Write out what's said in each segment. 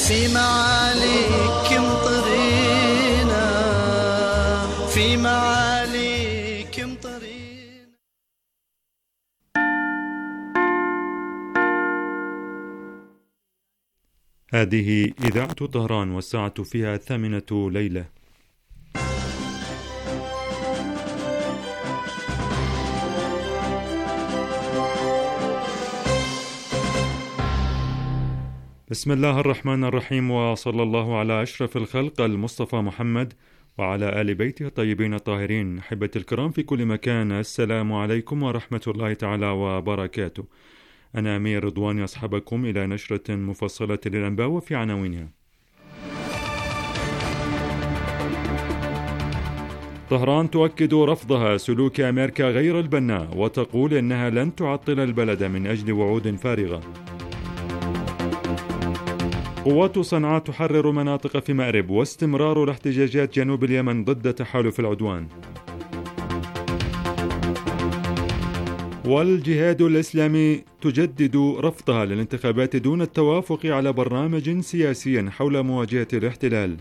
في معاليكم طرينا، في معاليكم طرينا. هذه إذاعة طهران والساعة فيها 8 ليلة. بسم الله الرحمن الرحيم، وصلى الله على أشرف الخلق المصطفى محمد وعلى آل بيته الطيبين الطاهرين. أحبتي الكرام في كل مكان، السلام عليكم ورحمة الله تعالى وبركاته. أنا أمير رضوان أصحبكم إلى نشرة مفصلة للأنباء وفي عناوينها. طهران تؤكد رفضها سلوك أمريكا غير البناء وتقول إنها لن تعطل البلد من أجل وعود فارغة. قوات صنعاء تحرر مناطق في مأرب، واستمرار الاحتجاجات جنوب اليمن ضد تحالف العدوان. والجهاد الإسلامي تجدد رفضها للانتخابات دون التوافق على برنامج سياسي حول مواجهة الاحتلال.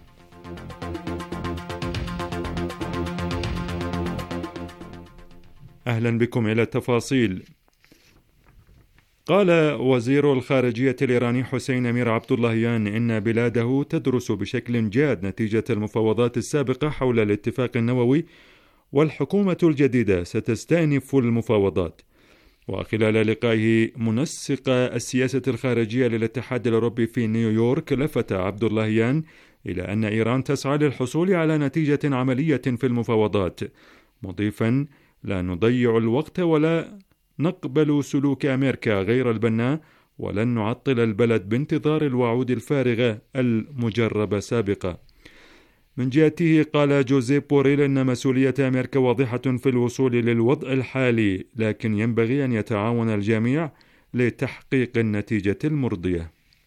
أهلا بكم إلى التفاصيل. قال وزير الخارجية الإيراني حسين أمير عبداللهيان إن بلاده تدرس بشكل جاد نتيجة المفاوضات السابقة حول الاتفاق النووي، والحكومة الجديدة ستستأنف المفاوضات. وخلال لقائه منسق السياسة الخارجية للاتحاد الأوروبي في نيويورك، لفت عبداللهيان إلى أن إيران تسعى للحصول على نتيجة عملية في المفاوضات، مضيفا: لا نضيع الوقت ولا نقبل سلوك أمريكا غير البناء، ولن نعطل البلد بانتظار الوعود الفارغة المجربة سابقا. من جهته قال جوزيف بوريل إن مسؤولية أمريكا واضحة في الوصول للوضع الحالي، لكن ينبغي أن يتعاون الجميع لتحقيق النتيجة المرضية.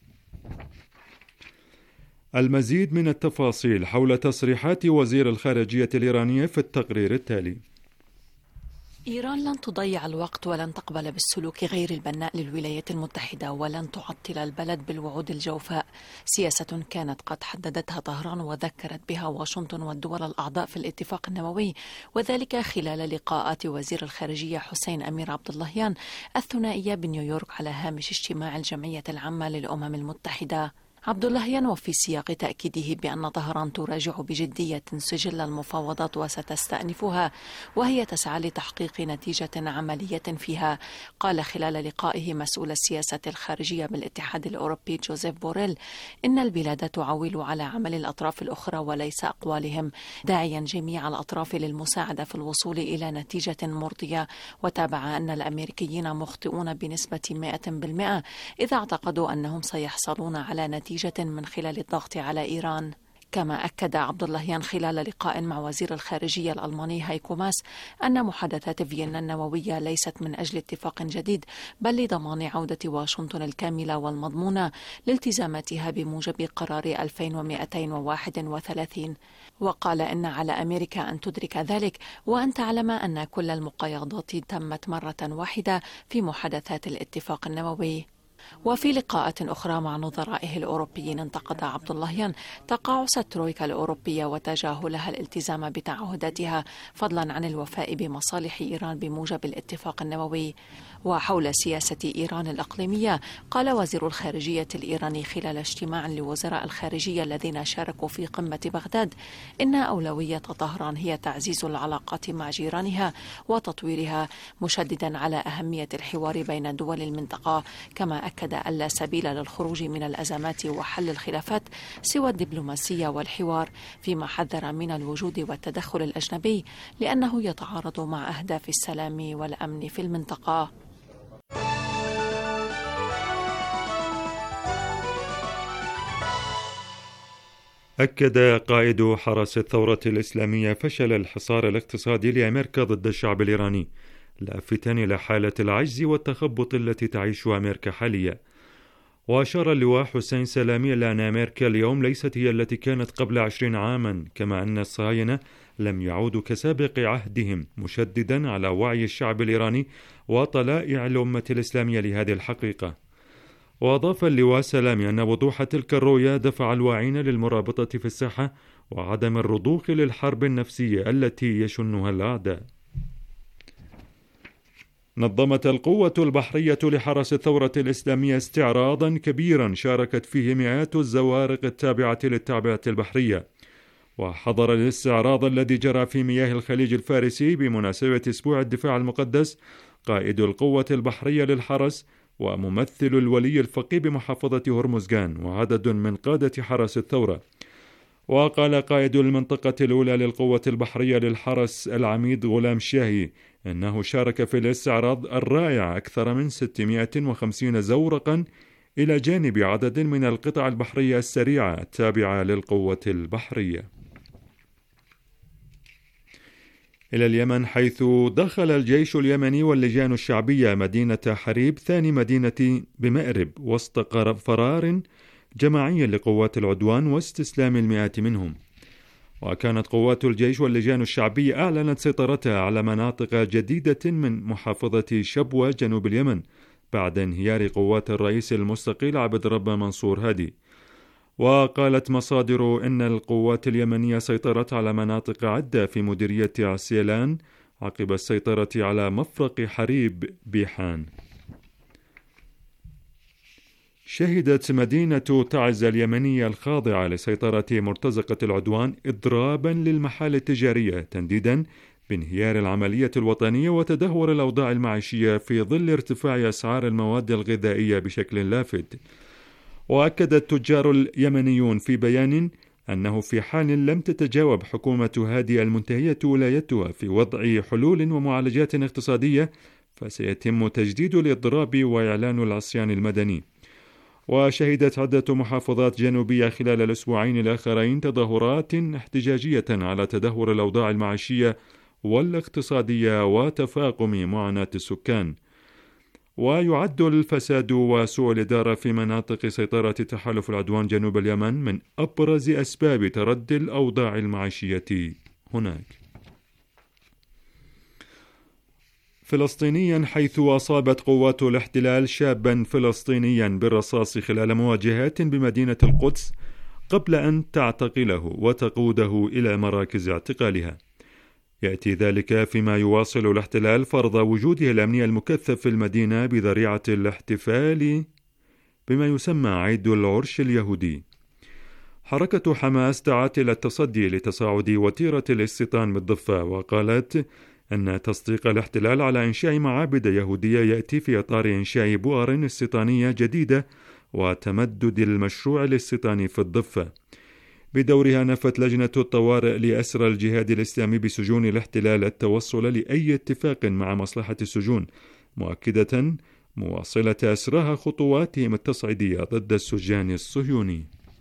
المزيد من التفاصيل حول تصريحات وزير الخارجية الإيرانية في التقرير التالي. إيران لن تضيع الوقت ولن تقبل بالسلوك غير البناء للولايات المتحدة، ولن تعطل البلد بالوعود الجوفاء. سياسة كانت قد حددتها طهران وذكرت بها واشنطن والدول الأعضاء في الاتفاق النووي، وذلك خلال لقاءات وزير الخارجية حسين أمير عبداللهيان الثنائية بنيويورك على هامش اجتماع الجمعية العامة للأمم المتحدة. عبداللهيان وفي سياق تأكيده بأن طهران تراجع بجدية سجل المفاوضات وستستأنفها، وهي تسعى لتحقيق نتيجة عملية فيها. قال خلال لقائه مسؤول السياسة الخارجية بالاتحاد الأوروبي جوزيف بوريل إن البلاد تعول على عمل الأطراف الأخرى وليس أقوالهم، داعيا جميع الأطراف للمساعدة في الوصول إلى نتيجة مرضية. وتابع أن الأمريكيين مخطئون بنسبة 100% إذا اعتقدوا أنهم سيحصلون على نتيجة من خلال الضغط على إيران. كما أكد عبداللهيان خلال لقاء مع وزير الخارجية الألماني هايكو ماس أن محادثات فيينا النووية ليست من أجل اتفاق جديد، بل لضمان عودة واشنطن الكاملة والمضمونة لالتزاماتها بموجب قرار 2231. وقال إن على أمريكا أن تدرك ذلك وأن تعلم أن كل المقايضات تمت مرة واحدة في محادثات الاتفاق النووي. وفي لقاءات أخرى مع نظرائه الأوروبيين انتقد عبداللهيان تقاعس الترويكا الأوروبية وتجاهلها الالتزام بتعهداتها، فضلا عن الوفاء بمصالح إيران بموجب الاتفاق النووي. وحول سياسة إيران الإقليمية، قال وزير الخارجية الإيراني خلال اجتماع لوزراء الخارجية الذين شاركوا في قمة بغداد إن أولوية طهران هي تعزيز العلاقات مع جيرانها وتطويرها، مشددا على أهمية الحوار بين دول المنطقة. كما أكد أن لا سبيل للخروج من الأزمات وحل الخلافات سوى الدبلوماسية والحوار، فيما حذر من الوجود والتدخل الأجنبي لأنه يتعارض مع أهداف السلام والأمن في المنطقة. أكد قائد حرس الثورة الإسلامية فشل الحصار الاقتصادي لأمريكا ضد الشعب الإيراني، لافتا إلى حالة العجز والتخبط التي تعيشها أمريكا حاليا. وأشار اللواء حسين سلامي إلى أن أمريكا اليوم ليست هي التي كانت قبل 20 عاما، كما أن الصهاينة لم يعودوا كسابق عهدهم، مشددا على وعي الشعب الإيراني وطلائع الأمة الإسلامية لهذه الحقيقة. وأضاف اللواء سلامي أن وضوح تلك الرؤية دفع الواعين للمرابطة في الساحة وعدم الرضوخ للحرب النفسية التي يشنها الأعداء. نظمت القوة البحرية لحرس الثورة الإسلامية استعراضا كبيرا شاركت فيه مئات الزوارق التابعة للتعبئة البحرية، وحضر الاستعراض الذي جرى في مياه الخليج الفارسي بمناسبة أسبوع الدفاع المقدس قائد القوة البحرية للحرس وممثل الولي الفقيه بمحافظة هرمزغان وعدد من قادة حرس الثورة. وقال قائد المنطقة الأولى للقوة البحرية للحرس العميد غلام شاهي أنه شارك في الاستعراض الرائع أكثر من 650 زورقا إلى جانب عدد من القطع البحرية السريعة التابعة للقوة البحرية. إلى اليمن، حيث دخل الجيش اليمني واللجان الشعبية مدينة حريب ثاني مدينة بمأرب وسط فرار جماعي لقوات العدوان واستسلام المئات منهم. وكانت قوات الجيش واللجان الشعبية أعلنت سيطرتها على مناطق جديدة من محافظة شبوة جنوب اليمن بعد انهيار قوات الرئيس المستقيل عبد الرب منصور هادي. وقالت مصادر إن القوات اليمنية سيطرت على مناطق عدة في مديرية عسيلان عقب السيطرة على مفرق حريب بيحان. شهدت مدينة تعز اليمنية الخاضعة لسيطرة مرتزقة العدوان إضرابا للمحال التجارية تنديدا بانهيار العملية الوطنية وتدهور الأوضاع المعيشية في ظل ارتفاع أسعار المواد الغذائية بشكل لافت. وأكد التجار اليمنيون في بيان أنه في حال لم تتجاوب حكومة هادي المنتهية ولايتها في وضع حلول ومعالجات اقتصادية فسيتم تجديد الإضراب وإعلان العصيان المدني. وشهدت عدة محافظات جنوبية خلال الأسبوعين الآخرين تظاهرات احتجاجية على تدهور الأوضاع المعيشية والاقتصادية وتفاقم معاناة السكان. ويعد الفساد وسوء الإدارة في مناطق سيطرة تحالف العدوان جنوب اليمن من أبرز أسباب تردي الأوضاع المعيشية هناك. فلسطينيا، حيث أصابت قوات الاحتلال شابا فلسطينيا بالرصاص خلال مواجهات بمدينة القدس قبل أن تعتقله وتقوده إلى مراكز اعتقالها. يأتي ذلك فيما يواصل الاحتلال فرض وجوده الأمني المكثف في المدينة بذريعة الاحتفال بما يسمى عيد العرش اليهودي. حركة حماس دعت إلى التصدي لتصاعد وتيرة الاستيطان بالضفة، وقالت أن تصديق الاحتلال على إنشاء معابد يهودية يأتي في إطار إنشاء بؤر استيطانية جديدة وتمدد المشروع الاستيطاني في الضفة. بدورها نفت لجنة الطوارئ لأسرى الجهاد الإسلامي بسجون الاحتلال التوصل لأي اتفاق مع مصلحة السجون، مؤكدة مواصلة أسراها خطواتهم التصعيدية ضد السجان الصهيوني.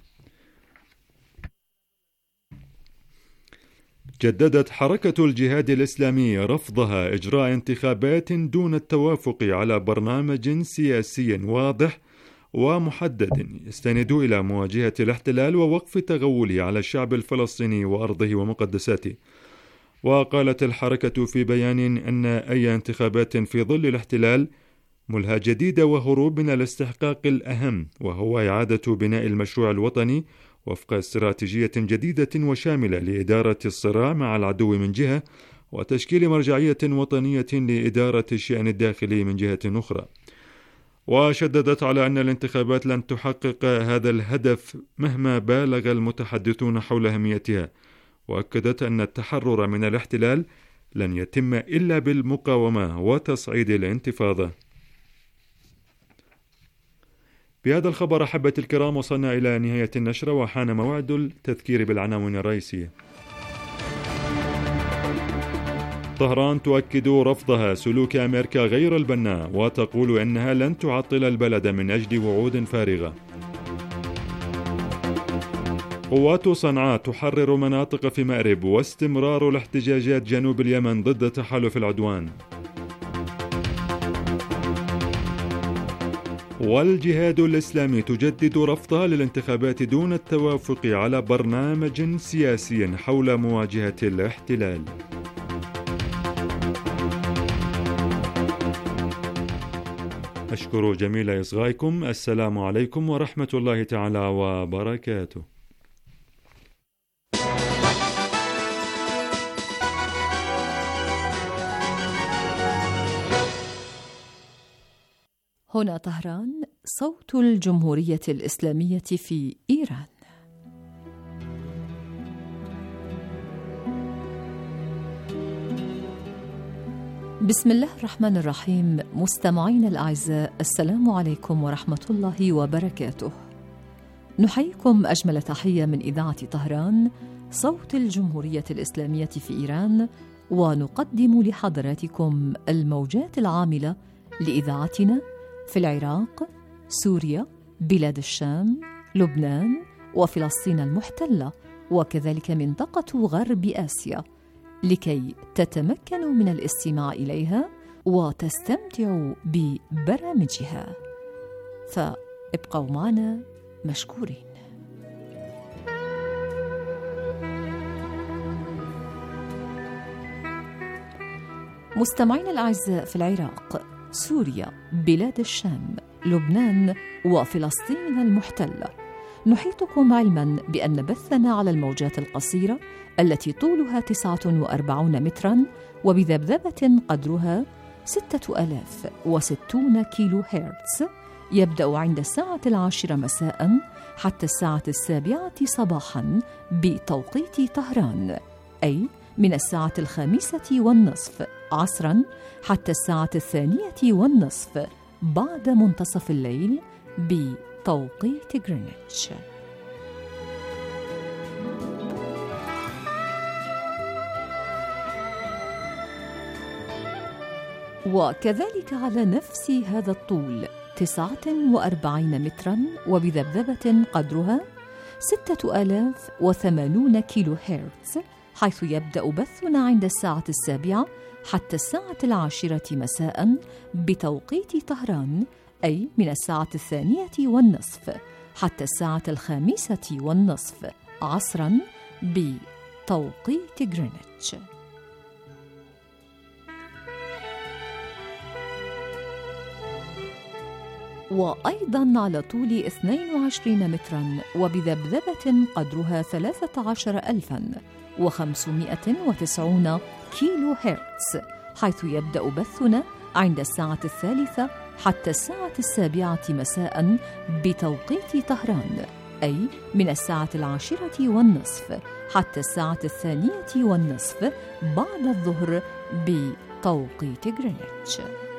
جددت حركة الجهاد الإسلامي رفضها إجراء انتخابات دون التوافق على برنامج سياسي واضح ومحدد يستند إلى مواجهة الاحتلال ووقف تغوله على الشعب الفلسطيني وأرضه ومقدساته. وقالت الحركة في بيان أن أي انتخابات في ظل الاحتلال ملهى جديدة وهروب من الاستحقاق الأهم، وهو إعادة بناء المشروع الوطني وفق استراتيجية جديدة وشاملة لإدارة الصراع مع العدو من جهة، وتشكيل مرجعية وطنية لإدارة الشأن الداخلي من جهة أخرى. وشددت على أن الانتخابات لن تحقق هذا الهدف مهما بالغ المتحدثون حول أهميتها، وأكدت أن التحرر من الاحتلال لن يتم إلا بالمقاومة وتصعيد الانتفاضة. بهذا الخبر أحبتي الكرام وصلنا إلى نهاية النشرة، وحان موعد التذكير بالعناوين الرئيسية. طهران تؤكد رفضها سلوك أمريكا غير البناء وتقول إنها لن تعطل البلد من أجل وعود فارغة. قوات صنعاء تحرر مناطق في مأرب واستمرار الاحتجاجات جنوب اليمن ضد تحالف العدوان. والجهاد الإسلامي تجدد رفضها للانتخابات دون التوافق على برنامج سياسي حول مواجهة الاحتلال. أشكر جميل إصغائكم. السلام عليكم ورحمة الله تعالى وبركاته. هنا طهران، صوت الجمهورية الإسلامية في إيران. بسم الله الرحمن الرحيم. مستمعين الأعزاء، السلام عليكم ورحمة الله وبركاته. نحييكم أجمل تحية من إذاعة طهران، صوت الجمهورية الإسلامية في إيران، ونقدم لحضراتكم الموجات العاملة لإذاعتنا في العراق، سوريا، بلاد الشام، لبنان، وفلسطين المحتلة، وكذلك منطقة غرب آسيا، لكي تتمكنوا من الاستماع إليها وتستمتعوا ببرامجها. فابقوا معنا مشكورين. مستمعين الأعزاء، في العراق، سوريا، بلاد الشام، لبنان، وفلسطين المحتلة، نحيطكم علما بأن بثنا على الموجات القصيرة التي طولها 49 مترا وبذبذبة قدرها 6060 كيلو هرتز، يبدأ عند الساعة 10 مساء حتى الساعة 7 صباحا بتوقيت طهران، أي من الساعة 5:30 عصرا حتى الساعة 2:30 بعد منتصف الليل بتوقيت غرينتش. وكذلك على نفس هذا الطول 49 مترا وبذبذبة قدرها 6080 كيلو هرتز، حيث يبدأ بثنا عند الساعة 7 حتى الساعة 10 مساء بتوقيت طهران، أي من الساعة 2:30 حتى الساعة 5:30 عصرا بتوقيت غرينتش. وأيضا على طول 22 مترا وبذبذبة قدرها 13590 كيلو هرتز، حيث يبدأ بثنا عند الساعة 3 حتى الساعة 7 مساء بتوقيت طهران، أي من الساعة 10:30 حتى الساعة 2:20 بعد الظهر بتوقيت غرينتش.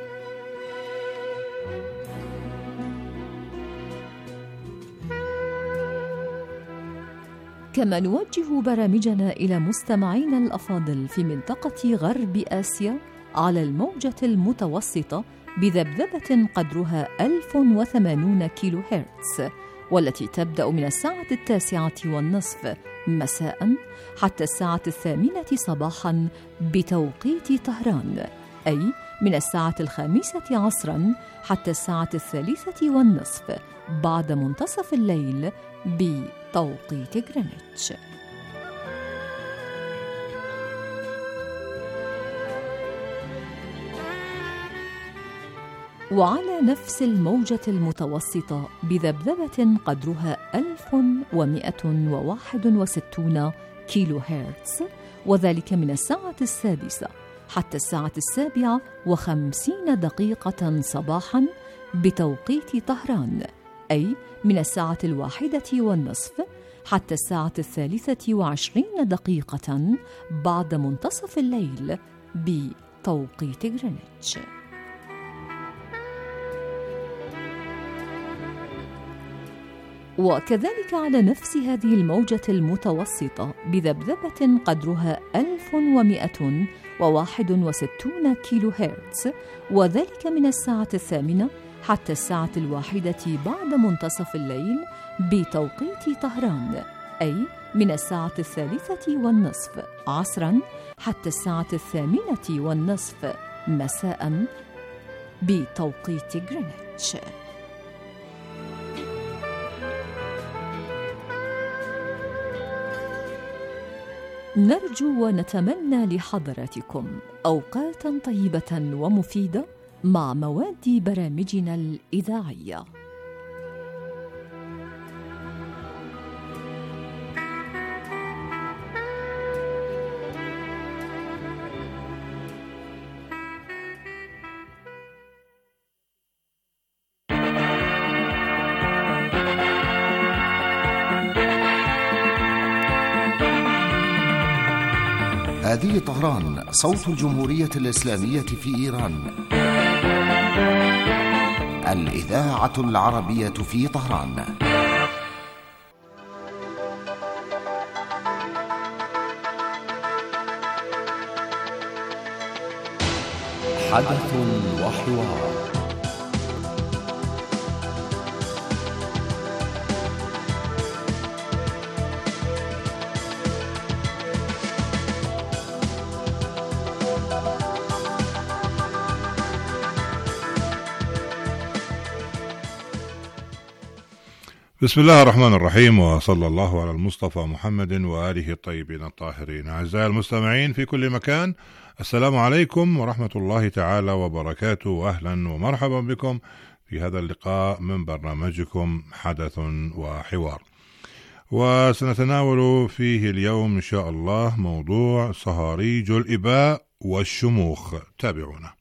كما نوجه برامجنا إلى مستمعينا الأفاضل في منطقة غرب آسيا على الموجة المتوسطة بذبذبة قدرها 1080 كيلو هرتز، والتي تبدأ من الساعة 9:30 مساء حتى الساعة 8 صباحا بتوقيت طهران، أي من الساعة 5 عصرا حتى الساعة 3:30 بعد منتصف الليل بتوقيت غرينتش. وعلى نفس الموجة المتوسطة بذبذبة قدرها 1161 كيلو هرتز، وذلك من الساعة 6 حتى الساعة 7:50 صباحا بتوقيت طهران، أي من الساعة 1:30 حتى الساعة 23 بعد منتصف الليل بتوقيت غرينتش. وكذلك على نفس هذه الموجة المتوسطة بذبذبة قدرها 1161 كيلو هرتز، وذلك من الساعة 8 حتى الساعة 1 بعد منتصف الليل بتوقيت طهران، أي من الساعة 3:30 عصرا حتى الساعة 8:30 مساء بتوقيت غرينتش. نرجو ونتمنى لحضراتكم أوقاتا طيبة ومفيدة مع مواد برامجنا الإذاعية. هذه طهران، صوت الجمهورية الإسلامية في إيران. الإذاعة العربية في طهران. حدث وحوار. بسم الله الرحمن الرحيم، وصلى الله على المصطفى محمد وآله الطيبين الطاهرين. أعزائي المستمعين في كل مكان، السلام عليكم ورحمة الله تعالى وبركاته، وأهلا ومرحبا بكم في هذا اللقاء من برنامجكم حدث وحوار. وسنتناول فيه اليوم إن شاء الله موضوع صهاريج الإباء والشموخ. تابعونا.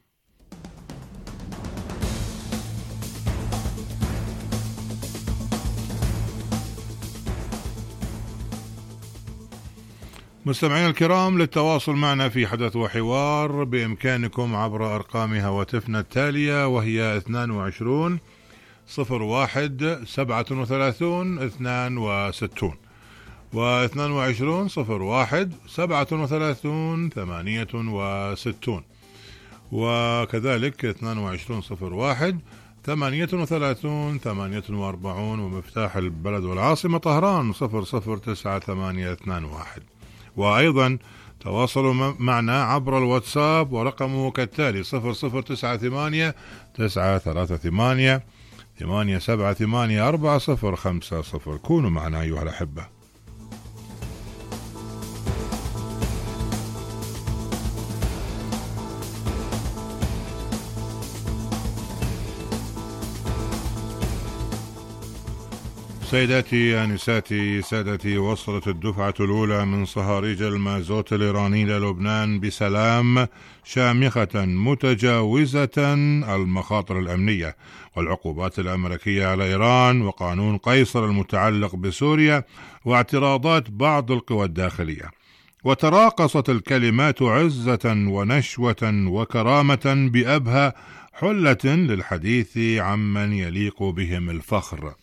مستمعينا الكرام، للتواصل معنا في حدث وحوار بإمكانكم عبر أرقام هواتفنا التالية، وهي 22 01 37 62 و22 01 37 68 وكذلك 22 01 38 48 ومفتاح البلد والعاصمة طهران 009821. وأيضا تواصلوا معنا عبر الواتساب ورقمه كالتالي 0098 938 878 4050. كونوا معنا أيها الأحبة. سيداتي آنساتي سادتي، وصلت الدفعة الأولى من صهاريج المازوت الإيراني إلى لبنان بسلام، شامخة متجاوزة المخاطر الأمنية والعقوبات الأمريكية على إيران وقانون قيصر المتعلق بسوريا واعتراضات بعض القوى الداخلية. وتراقصت الكلمات عزة ونشوة وكرامة بأبهى حلة للحديث عمن يليق بهم الفخر.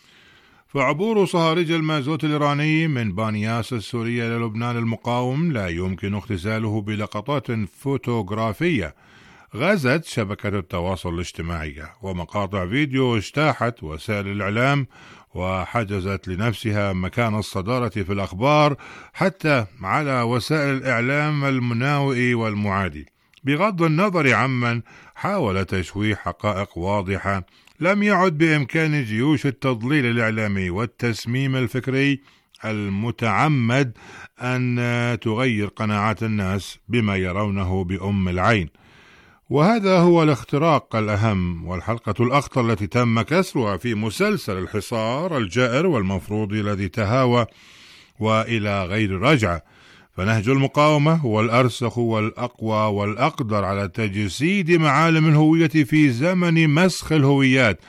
فعبور صهاريج المازوت الإيراني من بانياس السورية إلى لبنان المقاوم لا يمكن اختزاله بلقطات فوتوغرافية غزت شبكة التواصل الاجتماعي ومقاطع فيديو اجتاحت وسائل الإعلام وحجزت لنفسها مكان الصدارة في الأخبار حتى على وسائل الإعلام المناوئ والمعادي، بغض النظر عمن حاول تشويه حقائق واضحة. لم يعد بإمكان جيوش التضليل الإعلامي والتسميم الفكري المتعمد أن تغير قناعات الناس بما يرونه بأم العين. وهذا هو الاختراق الأهم والحلقة الأخطر التي تم كسرها في مسلسل الحصار الجائر والمفروض الذي تهاوى وإلى غير رجعة. فنهج المقاومة هو الأرسخ والأقوى والأقدر على تجسيد معالم الهوية في زمن مسخ الهويات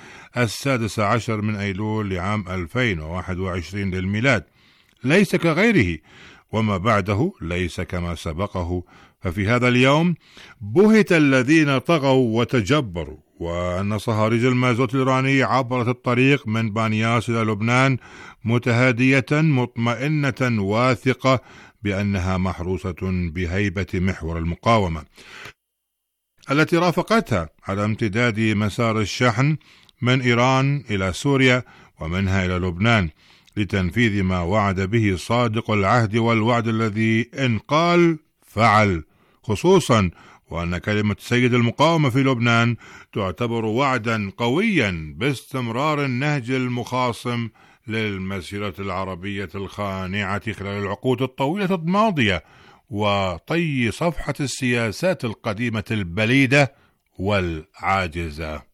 16 من أيلول لعام 2021 للميلاد، ليس كغيره، وما بعده ليس كما سبقه. ففي هذا اليوم بهت الذين طغوا وتجبروا، وأن صهاريج المازوت الإيراني عبرت الطريق من بانياس إلى لبنان متهادية مطمئنة واثقة بأنها محروسة بهيبة محور المقاومة التي رافقتها على امتداد مسار الشحن من إيران إلى سوريا ومنها إلى لبنان لتنفيذ ما وعد به صادق العهد والوعد الذي إن قال فعل، خصوصا وأن كلمة سيد المقاومة في لبنان تعتبر وعدا قويا باستمرار النهج المخاصم للمسيرة العربية الخانعة خلال العقود الطويلة الماضية، وطي صفحة السياسات القديمة البليدة والعاجزة.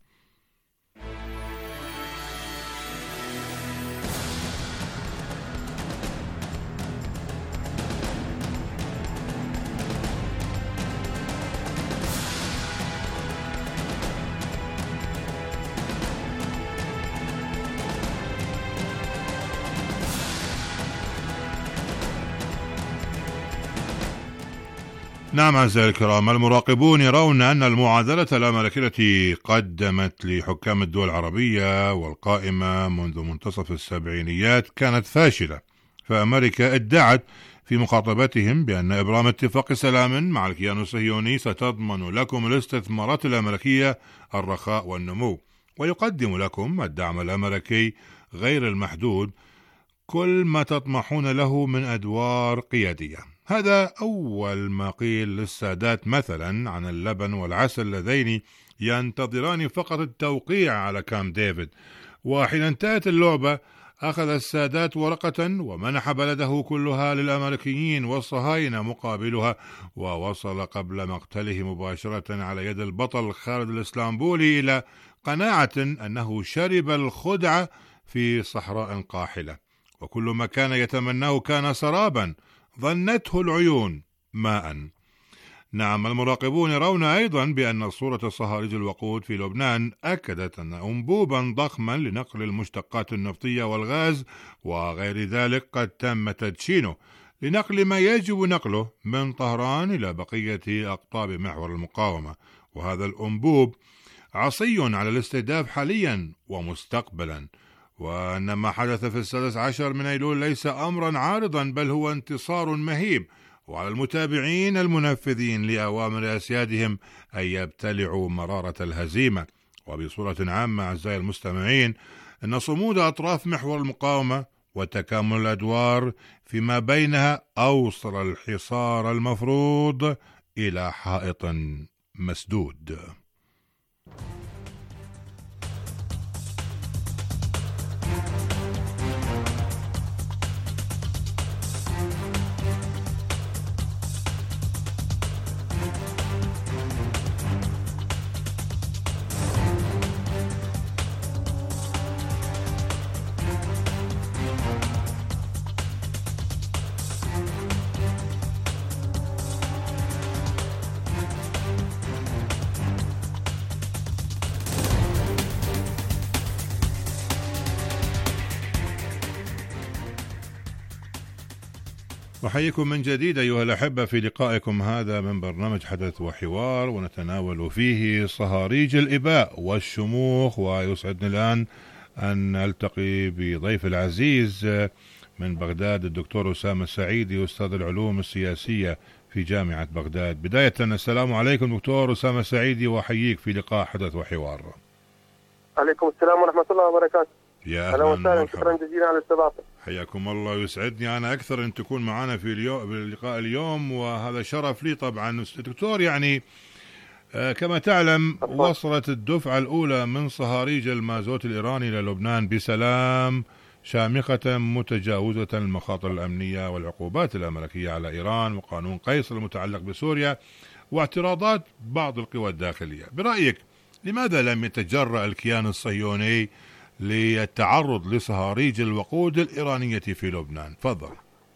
نعم أعزائي الكرام، المراقبون يرون أن المعادلة الأمريكية التي قدمت لحكام الدول العربية والقائمة منذ منتصف السبعينيات كانت فاشلة، فأمريكا ادعت في مخاطبتهم بأن إبرام اتفاق سلام مع الكيان الصهيوني ستضمن لكم الاستثمارات الأمريكية الرخاء والنمو، ويقدم لكم الدعم الأمريكي غير المحدود كل ما تطمحون له من أدوار قيادية. هذا أول ما قيل للسادات مثلا عن اللبن والعسل اللذين ينتظران فقط التوقيع على كامب ديفيد. وحين انتهت اللعبة أخذ السادات ورقة ومنح بلده كلها للأمريكيين والصهاينة مقابلها، ووصل قبل مقتله مباشرة على يد البطل خالد الإسلامبولي إلى قناعة أنه شرب الخدعة في صحراء قاحلة، وكل ما كان يتمناه كان سرابا ظنته العيون ماء. نعم، المراقبون يرون أيضا بأن صورة صهاريج الوقود في لبنان أكدت أن أنبوبا ضخما لنقل المشتقات النفطية والغاز وغير ذلك قد تم تدشينه لنقل ما يجب نقله من طهران إلى بقية أقطاب محور المقاومة، وهذا الأنبوب عصي على الاستهداف حاليا ومستقبلا، وأن ما حدث في 16 من أيلول ليس أمرا عارضا بل هو انتصار مهيب، وعلى المتابعين المنفذين لأوامر أسيادهم أن يبتلعوا مرارة الهزيمة. وبصورة عامة أعزائي المستمعين، أن صمود أطراف محور المقاومة وتكامل الأدوار فيما بينها أوصل الحصار المفروض إلى حائط مسدود. أحييكم من جديد أيها الأحبة في لقائكم هذا من برنامج حدث وحوار، ونتناول فيه صهاريج الإباء والشموخ. ويسعدني الآن أن ألتقي بضيف العزيز من بغداد الدكتور أسامة السعيدي، أستاذ العلوم السياسية في جامعة بغداد. بداية السلام عليكم دكتور أسامة السعيدي، وأحييك في لقاء حدث وحوار. عليكم السلام ورحمة الله وبركاته. يا أهلا وسهلا، شكرا جزيلا على الاستضافة. حياكم الله، يسعدني أنا أكثر أن تكون معنا في اللقاء اليوم، وهذا شرف لي طبعا. دكتور، يعني كما تعلم وصلت الدفعة الأولى من صهاريج المازوت الإيراني إلى لبنان بسلام، شامخة متجاوزة المخاطر الأمنية والعقوبات الأمريكية على إيران وقانون قيصر المتعلق بسوريا واعتراضات بعض القوى الداخلية. برأيك لماذا لم يتجرأ الكيان الصهيوني للتعرض لصهاريج الوقود الإيرانية في لبنان؟ تفضل.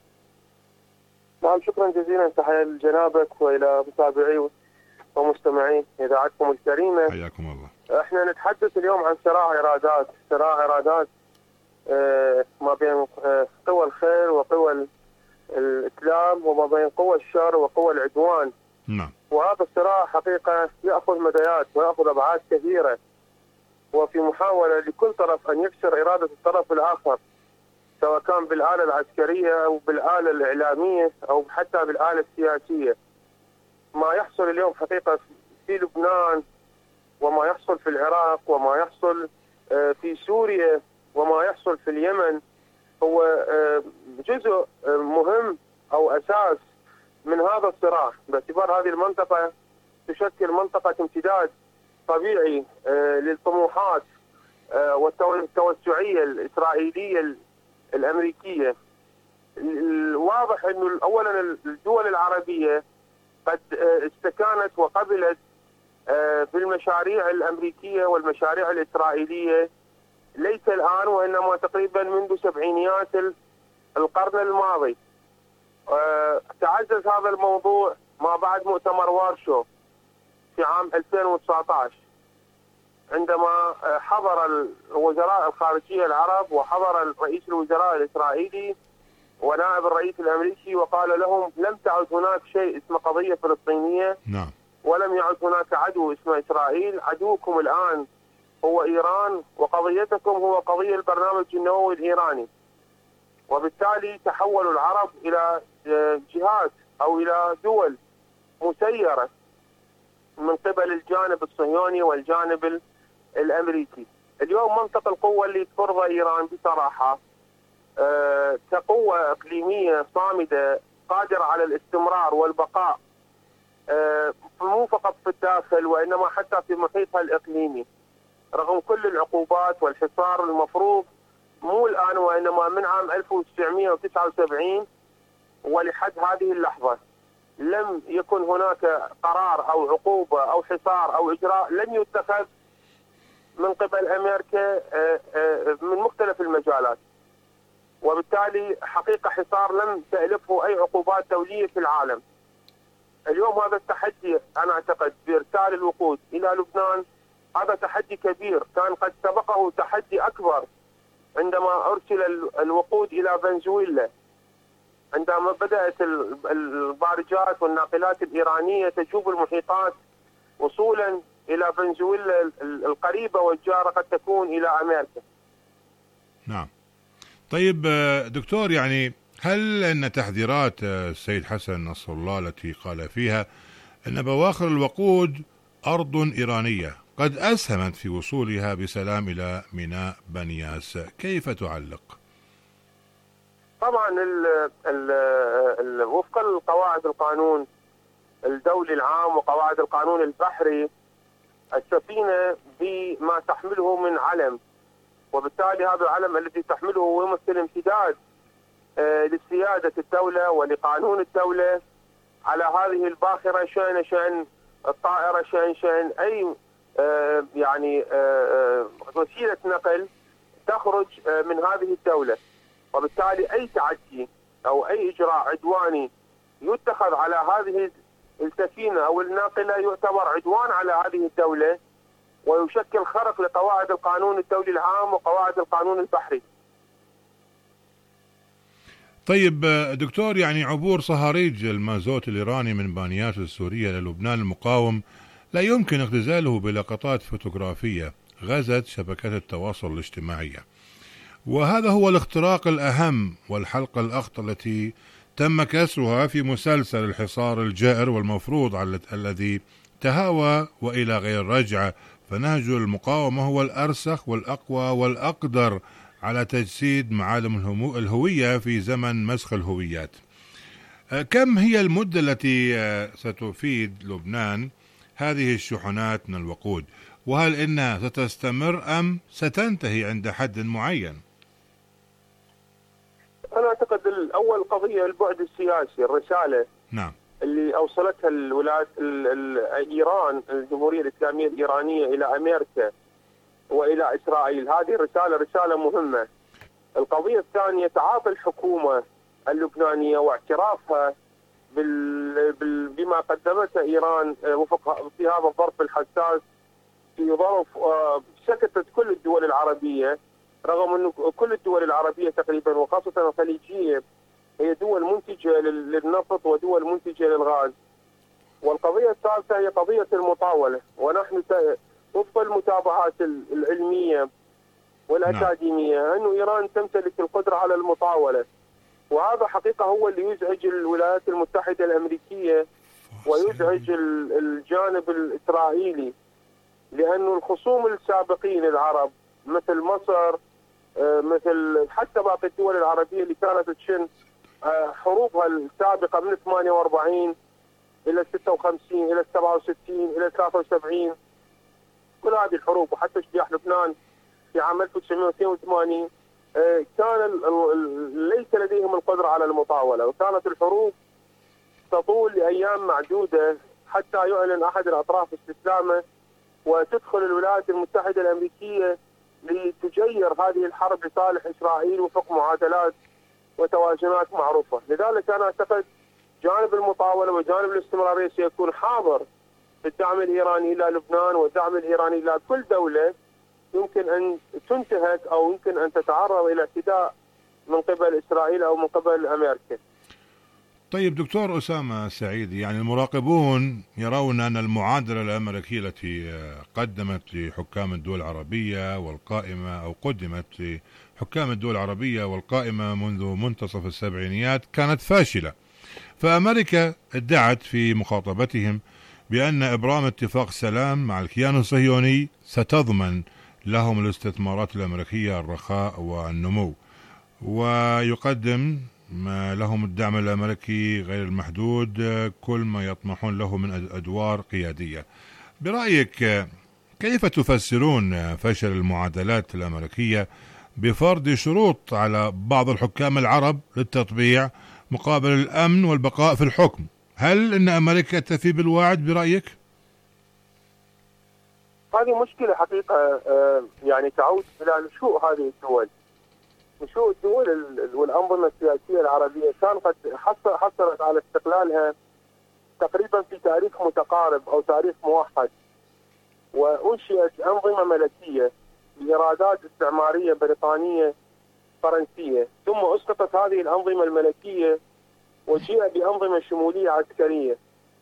نعم، شكرا جزيلا، تحية لجنابك وإلى متابعي ومستمعي إذاعتكم الكريمة. حياكم الله. احنا نتحدث اليوم عن صراع إرادات ما بين قوى الخير وقوى الإسلام، وما بين قوى الشر وقوى العدوان. نعم. وهذا الصراع حقيقة يأخذ مديات ويأخذ أبعاد كثيرة، وفي محاولة لكل طرف أن يكسر إرادة الطرف الآخر، سواء كان بالآلة العسكرية أو بالآلة الإعلامية أو حتى بالآلة السياسية. ما يحصل اليوم حقيقة في لبنان، وما يحصل في العراق، وما يحصل في سوريا، وما يحصل في اليمن، هو جزء مهم أو أساس من هذا الصراع، باعتبار هذه المنطقة تشكل منطقة امتداد طبيعي للطموحات والتوسعية الإسرائيلية الأمريكية. الواضح أنه أولا الدول العربية قد استكانت وقبلت بالمشاريع الأمريكية والمشاريع الإسرائيلية ليس الآن وإنما تقريبا منذ سبعينيات القرن الماضي. تعزز هذا الموضوع ما بعد مؤتمر وارشو في عام 2019 عندما حضر الوزراء الخارجية العرب وحضر رئيس الوزراء الإسرائيلي ونائب الرئيس الأمريكي وقال لهم لم تعد هناك شيء اسمه قضية فلسطينية. نعم. ولم يعد هناك عدو اسمه إسرائيل. عدوكم الآن هو إيران وقضيتكم هو قضية البرنامج النووي الإيراني. وبالتالي تحولوا العرب إلى جهات أو إلى دول مسيرة من قبل الجانب الصهيوني والجانب الأمريكي. اليوم منطق القوة اللي تفرضها إيران بصراحة كقوة إقليمية صامدة قادرة على الاستمرار والبقاء مو فقط في الداخل وإنما حتى في محيطها الإقليمي رغم كل العقوبات والحصار المفروض مو الآن وإنما من عام 1979 ولحد هذه اللحظة لم يكن هناك قرار أو عقوبة أو حصار أو إجراء لم يتخذ من قبل أمريكا من مختلف المجالات. وبالتالي حقيقة حصار لم تألفه أي عقوبات دولية في العالم. اليوم هذا التحدي أنا أعتقد بإرسال الوقود إلى لبنان هذا تحدي كبير، كان قد سبقه تحدي أكبر عندما أرسل الوقود إلى فنزويلا عندما بدأت البارجات والناقلات الإيرانية تجوب المحيطات وصولا إلى فنزويلا القريبة والجارة قد تكون إلى أمريكا. نعم. طيب دكتور، يعني هل أن تحذيرات السيد حسن نصر الله التي قال فيها أن بواخر الوقود أرض إيرانية قد أسهمت في وصولها بسلام إلى ميناء بنياس، كيف تعلق؟ طبعا وفقا لقواعد القانون الدولي العام وقواعد القانون البحري السفينة بما تحمله من علم، وبالتالي هذا العلم الذي تحمله هو يمثل امتداد لسيادة الدولة ولقانون الدولة على هذه الباخرة شأن الطائرة شأن أي يعني وسيلة نقل تخرج من هذه الدولة. وبالتالي أي تعدي أو أي إجراء عدواني يتخذ على هذه السفينة أو الناقلة يعتبر عدوان على هذه الدولة ويشكل خرق لقواعد القانون الدولي العام وقواعد القانون البحري. طيب دكتور، يعني عبور صهاريج المازوت الإيراني من بانياس السورية إلى لبنان المقاوم لا يمكن اختزاله بلقطات فوتوغرافية غزت شبكات التواصل الاجتماعية، وهذا هو الاختراق الأهم والحلقة الأخطر التي تم كسرها في مسلسل الحصار الجائر والمفروض على الذي تهاوى وإلى غير رجعة. فنهج المقاومة هو الأرسخ والأقوى والأقدر على تجسيد معالم الهوية في زمن مسخ الهويات. كم هي المدة التي ستفيد لبنان هذه الشحنات من الوقود؟ وهل إنها ستستمر أم ستنتهي عند حد معين؟ أنا أعتقد الأول قضية البعد السياسي، الرسالة نعم اللي أوصلتها الولايات إيران الجمهورية الإسلامية الإيرانية إلى أمريكا وإلى إسرائيل، هذه رسالة مهمة. القضية الثانية تعاطي الحكومة اللبنانية واعترافها بما قدمته إيران في هذا الظرف الحساس، في ظرف سكتت كل الدول العربية، رغم أن كل الدول العربية تقريبا وخاصة الخليجية هي دول منتجة للنفط ودول منتجة للغاز. والقضية الثالثة هي قضية المطاولة، ونحن وفق المتابعات العلمية والأكاديمية أن إيران تمتلك القدرة على المطاولة، وهذا حقيقة هو اللي يزعج الولايات المتحدة الأمريكية ويزعج الجانب الإسرائيلي، لأن الخصوم السابقين العرب مثل مصر مثل حتى باقي الدول العربية اللي كانت تشن حروبها السابقة من 48 إلى 56 إلى 67 إلى 73، كل هذه الحروب وحتى اجتياح لبنان في عام 1982 كان ليس لديهم القدرة على المطاولة، وكانت الحروب تطول لأيام معدودة حتى يعلن أحد الأطراف استسلامه وتدخل الولايات المتحدة الأمريكية لتجير هذه الحرب لصالح إسرائيل وفق معادلات وتوازنات معروفة. لذلك أنا أعتقد جانب المطاولة وجانب الاستمرارية سيكون حاضر في الدعم الإيراني إلى لبنان والدعم الإيراني إلى كل دولة يمكن أن تنتهك أو يمكن أن تتعرض إلى اعتداء من قبل إسرائيل أو من قبل أمريكا. طيب دكتور أسامة سعيدي، يعني المراقبون يرون أن المعادلة الأمريكية التي قدمت لحكام الدول العربية والقائمة أو قدمت لحكام الدول العربية والقائمة منذ منتصف السبعينيات كانت فاشلة، فأمريكا ادعت في مخاطبتهم بأن إبرام اتفاق سلام مع الكيان الصهيوني ستضمن لهم الاستثمارات الأمريكية الرخاء والنمو، ويقدم لهم الدعم الأمريكي غير المحدود كل ما يطمحون له من أدوار قيادية. برأيك كيف تفسرون فشل المعادلات الأمريكية بفرض شروط على بعض الحكام العرب للتطبيع مقابل الأمن والبقاء في الحكم؟ هل إن أمريكا تفي بالوعد برأيك؟ هذه مشكلة حقيقة يعني تعود إلى نشوء هذه الدول. نشوء الدول والأنظمة السياسية العربية كان قد حصلت على استقلالها تقريبا في تاريخ متقارب أو تاريخ موحد، وأنشئت أنظمة ملكية بإرادات استعمارية بريطانية فرنسية، ثم أسقطت هذه الأنظمة الملكية وجيء بأنظمة شمولية عسكرية،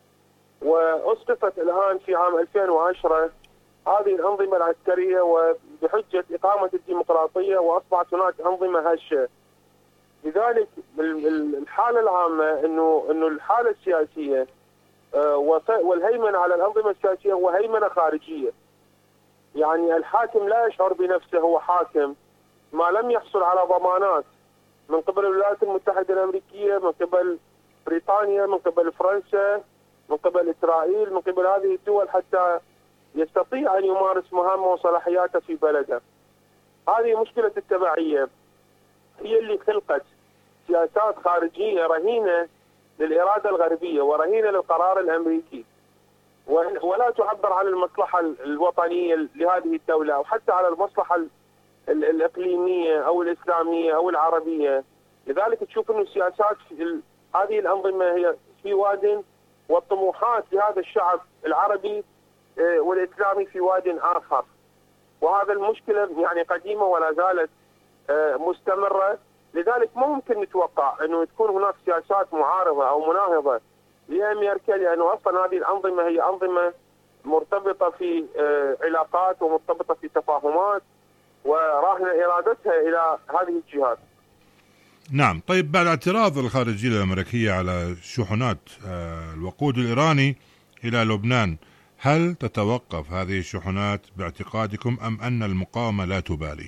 وأسقطت الآن في عام 2010 هذه الأنظمة العسكرية وبحجة إقامة الديمقراطية، وأصبحت هناك أنظمة هشة. لذلك الحالة العامة أنه الحالة السياسية والهيمنة على الأنظمة السياسية هو هيمنة خارجية. يعني الحاكم لا يشعر بنفسه هو حاكم ما لم يحصل على ضمانات من قبل الولايات المتحدة الأمريكية، من قبل بريطانيا، من قبل فرنسا، من قبل إسرائيل، من قبل هذه الدول حتى يستطيع أن يمارس مهامه وصلاحياته في بلده. هذه مشكلة التبعية هي اللي خلقت سياسات خارجية رهينة للإرادة الغربية ورهينة للقرار الأمريكي، ولا تعبر عن المصلحة الوطنية لهذه الدولة أو حتى على المصلحة الإقليمية أو الإسلامية أو العربية. لذلك تشوف أن السياسات هذه الأنظمة هي في واد، والطموحات لهذا الشعب العربي والإسلامي في واد آخر. وهذا المشكلة يعني قديمة ولا زالت مستمرة. لذلك ممكن نتوقع أنه تكون هناك سياسات معارضة أو مناهضة لأمريكا، لأنه أصلا هذه الأنظمة هي أنظمة مرتبطة في علاقات ومرتبطة في تفاهمات وراهنة إرادتها إلى هذه الجهات. نعم. طيب بعد اعتراض الخارجية الأمريكية على شحنات الوقود الإيراني إلى لبنان، هل تتوقف هذه الشحنات باعتقادكم أم أن المقاومة لا تبالي؟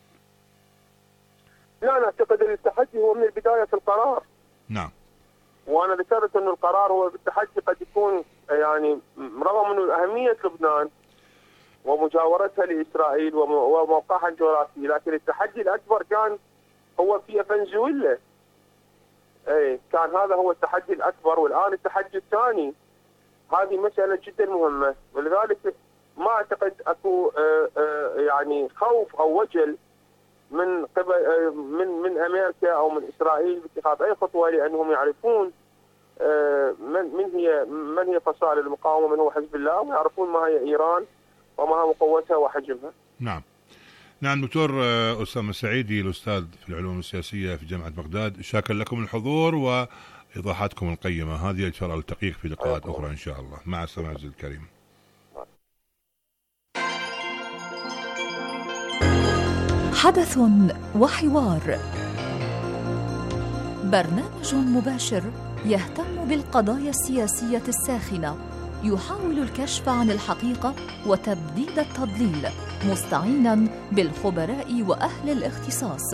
لا، أنا أعتقد أن التحدي هو من البداية في القرار. نعم. وأنا ذكرت أن القرار هو بالتحدي قد يكون يعني رغم أنه أهمية لبنان ومجاورتها لإسرائيل وموقعها الجغرافي، لكن التحدي الأكبر كان هو في فنزويلا. كان هذا هو التحدي الأكبر، والآن التحدي الثاني. هذه مسألة جدا مهمة، ولذلك ما أعتقد أكو يعني خوف أو وجل من قبل من أمريكا أو من إسرائيل باتخاذ أي خطوة، لأنهم يعرفون من هي فصائل المقاومة، من هو حزب الله، ويعرفون ما هي إيران وما هي قوتها وحجمها. نعم. نعم دكتور أسامة سعيدي الأستاذ في العلوم السياسية في جامعة بغداد، شاكر لكم الحضور وإيضاحاتكم القيمة هذه. إن شاء الله ألتقيك في لقاءات أخرى إن شاء الله. مع السلامة عزيزي الكريم. حدث وحوار، برنامج مباشر يهتم بالقضايا السياسية الساخنة، يحاول الكشف عن الحقيقة وتبديد التضليل، مستعينا بالخبراء وأهل الاختصاص.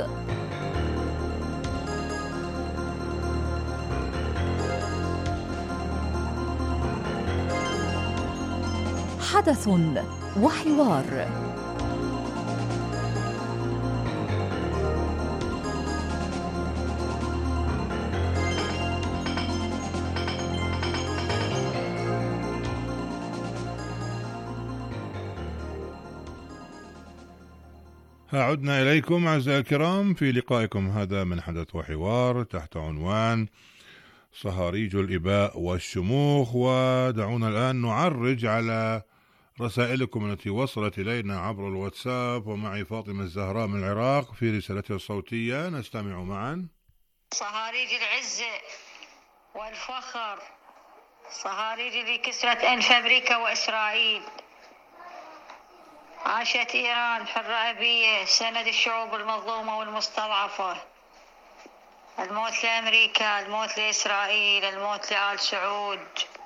حدث وحوار. عدنا إليكم أعزائي الكرام في لقائكم هذا من حدث وحوار تحت عنوان صهاريج الإباء والشموخ. ودعونا الآن نعرج على رسائلكم التي وصلت إلينا عبر الواتساب، ومعي فاطمة الزهراء من العراق في رسالتها الصوتية، نستمع معا. صهاريج العزة والفخر، صهاريج اللي كسرت أنف أمريكا وإسرائيل. عاشت إيران حرة أبية، سند الشعوب المظلومة والمستضعفة. الموت لأمريكا، الموت لإسرائيل، الموت لآل سعود.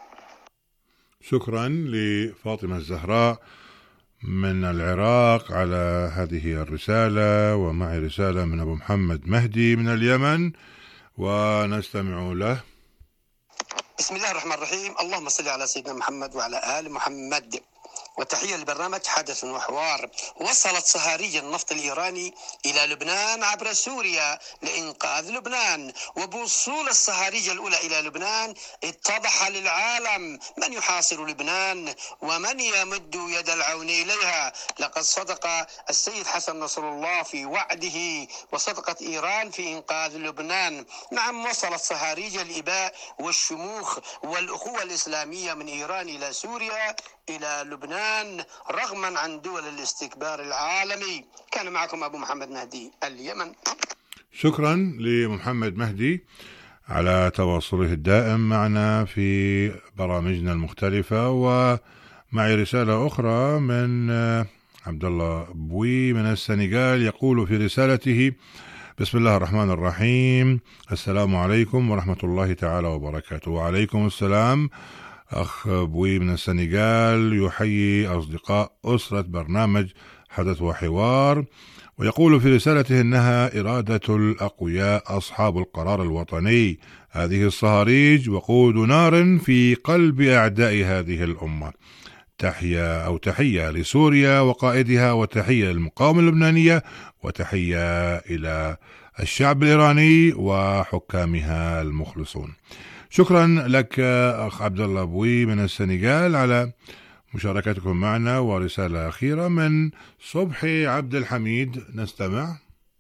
شكرا لفاطمة الزهراء من العراق على هذه الرسالة. ومعي رسالة من أبو محمد مهدي من اليمن ونستمع له. بسم الله الرحمن الرحيم. اللهم صل على سيدنا محمد وعلى آل محمد. وتحية لبرنامج حدث وحوار. وصلت صهاريج النفط الإيراني إلى لبنان عبر سوريا لإنقاذ لبنان. وبوصول الصهاريج الأولى إلى لبنان اتضح للعالم من يحاصر لبنان ومن يمد يد العون إليها. لقد صدق السيد حسن نصر الله في وعده، وصدقت إيران في إنقاذ لبنان. نعم، وصلت صهاريج الإباء والشموخ والأخوة الإسلامية من إيران إلى سوريا إلى لبنان رغما عن دول الاستكبار العالمي. كان معكم أبو محمد مهدي اليمن. شكرا لمحمد مهدي على تواصله الدائم معنا في برامجنا المختلفة. ومعي رسالة أخرى من عبد الله بوي من السنغال، يقول في رسالته: بسم الله الرحمن الرحيم، السلام عليكم ورحمة الله تعالى وبركاته. وعليكم السلام. أخ بوي من السنغال يحيي أصدقاء أسرة برنامج حدث وحوار، ويقول في رسالته إنها إرادة الأقوياء أصحاب القرار الوطني. هذه الصهاريج وقود نار في قلب أعداء هذه الأمة. تحية لسوريا وقائدها، وتحية للمقاومة اللبنانية، وتحية إلى الشعب الإيراني وحكامها المخلصون. شكرا لك أخ عبد الله بوي من السنغال على مشاركتكم معنا. ورسالة أخيرة من صبحي عبد الحميد، نستمع.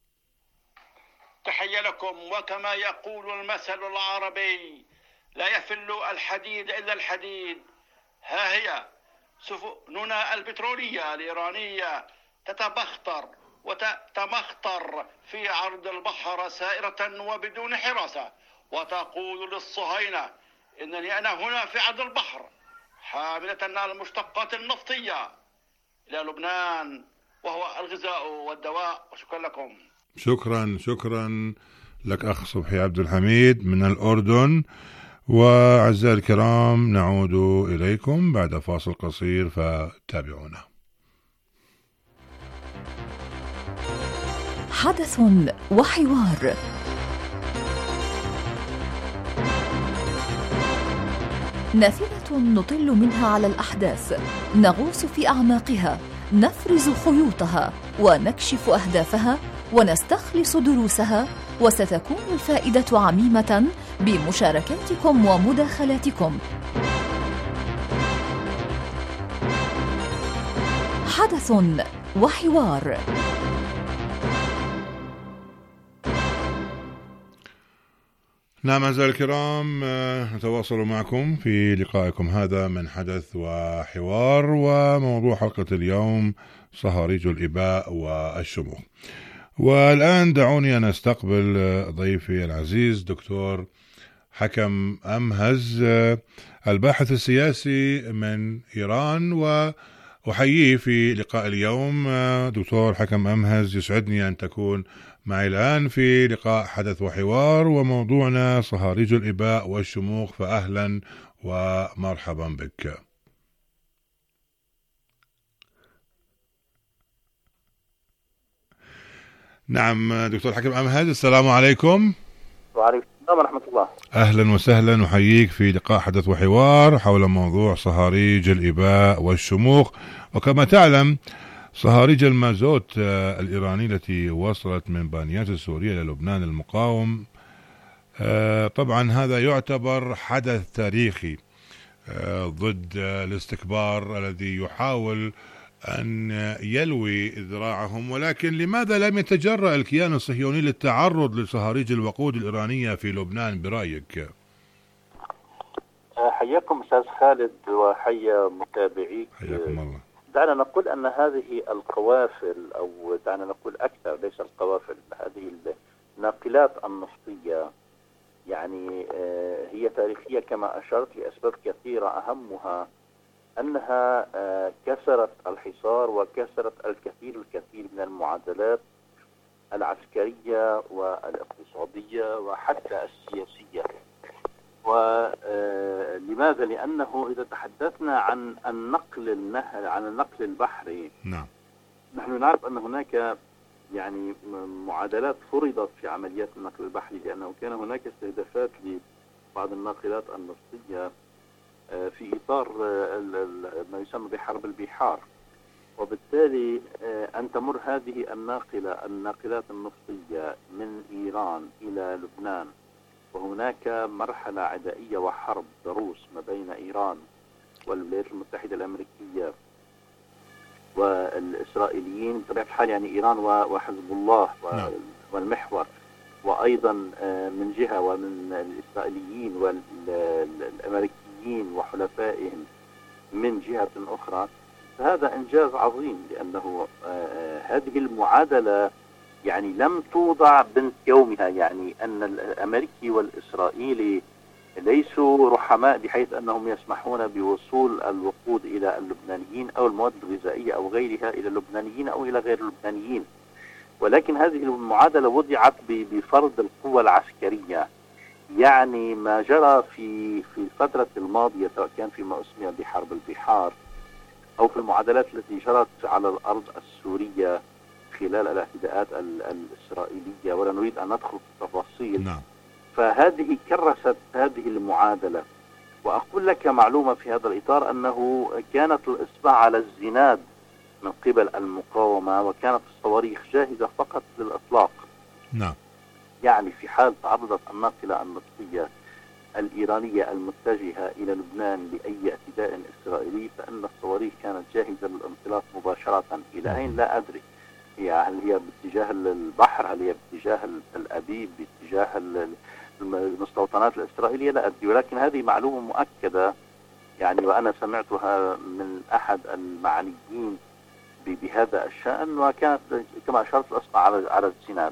تحية لكم. وكما يقول المثل العربي: لا يفل الحديد إلا الحديد. ها هي سفننا البترولية الإيرانية تتبختر وتتمخطر في عرض البحر سائرة وبدون حراسة، وتقول للصهاينة: إنني أنا هنا في عرض البحر، حاملة المشتقات النفطية إلى لبنان، وهو الغذاء والدواء. وشكرا لكم. شكرا لك أخ صبحي عبد الحميد من الأردن. وأعزائي الكرام، نعود إليكم بعد فاصل قصير، فتابعونا. حدث وحوار. نافذة نطل منها على الأحداث، نغوص في أعماقها، نفرز خيوطها ونكشف أهدافها ونستخلص دروسها، وستكون الفائدة عميمة بمشاركاتكم ومداخلاتكم. حدث وحوار. نعم أعزائي الكرام، نتواصل معكم في لقائكم هذا من حدث وحوار. وموضوع حلقة اليوم صهاريج الإباء والشموخ. والآن دعوني أن أستقبل ضيفي العزيز دكتور حكم أمهز، الباحث السياسي من إيران، وأحييه في لقاء اليوم. دكتور حكم أمهز، يسعدني أن تكون معي الآن في لقاء حدث وحوار، وموضوعنا صهاريج الإباء والشموخ، فأهلا ومرحبا بك. نعم دكتور حكم أمهز، السلام عليكم. وعليكم السلام ورحمة الله. أهلا وسهلا، نحييك في لقاء حدث وحوار حول موضوع صهاريج الإباء والشموخ. وكما تعلم، صهاريج المازوت الإيرانية التي وصلت من بانيات سوريا إلى لبنان المقاوم، طبعا هذا يعتبر حدث تاريخي ضد الاستكبار الذي يحاول أن يلوي ذراعهم، ولكن لماذا لم يتجرأ الكيان الصهيوني للتعرض لصهاريج الوقود الإيرانية في لبنان برأيك؟ حياكم أستاذ خالد وحيا متابعيك. حياكم الله. دعنا نقول أن هذه القوافل، أو دعنا نقول أكثر، ليس القوافل، هذه الناقلات النفطية يعني هي تاريخية كما أشرت لأسباب كثيرة، أهمها أنها كسرت الحصار وكسرت الكثير من المعادلات العسكرية والاقتصادية وحتى السياسية. ولماذا؟ لأنه إذا تحدثنا عن النقل البحري، نعم، نحن نعرف أن هناك يعني معادلات فرضت في عمليات النقل البحري، لأنه كان هناك استهدافات لبعض الناقلات النفطية في إطار ما يسمى بحرب البحار، وبالتالي أن تمر هذه الناقلات النفطية من إيران إلى لبنان، وهناك مرحلة عدائية وحرب ضروس ما بين إيران والولايات المتحدة الأمريكية والإسرائيليين بطبيعة الحال، يعني إيران وحزب الله والمحور، وأيضا من جهة ومن الإسرائيليين والأمريكيين وحلفائهم من جهة أخرى. فهذا إنجاز عظيم، لأنه هذه المعادلة يعني لم توضع بنت يومها، يعني أن الأمريكي والإسرائيلي ليسوا رحماء بحيث أنهم يسمحون بوصول الوقود إلى اللبنانيين أو المواد الغذائية أو غيرها إلى اللبنانيين أو إلى غير اللبنانيين، ولكن هذه المعادلة وضعت بفرض القوة العسكرية. يعني ما جرى في الفترة الماضية، سواء كان فيما أسمي بحرب البحار أو في المعادلات التي جرت على الأرض السورية خلال الاعتداءات الإسرائيلية، ولا نريد أن ندخل في التفاصيل. نعم. فهذه كرست هذه المعادلة. وأقول لك معلومة في هذا الإطار، أنه كانت الإصبع على الزناد من قبل المقاومة، وكانت الصواريخ جاهزة فقط للإطلاق. نعم. يعني في حال تعرضت الناقلة النفطية الإيرانية المتجهة إلى لبنان لأي اعتداء إسرائيلي، فإن الصواريخ كانت جاهزة للانطلاق مباشرة. إلى أين لا أدري، هل هي باتجاه البحر، هل هي باتجاه تل أبيب، باتجاه المستوطنات الإسرائيلية، لا أدري، ولكن هذه معلومة مؤكدة يعني، وأنا سمعتها من أحد المعنيين بهذا الشأن، وكانت كما أشرت الأصبع على الزناد.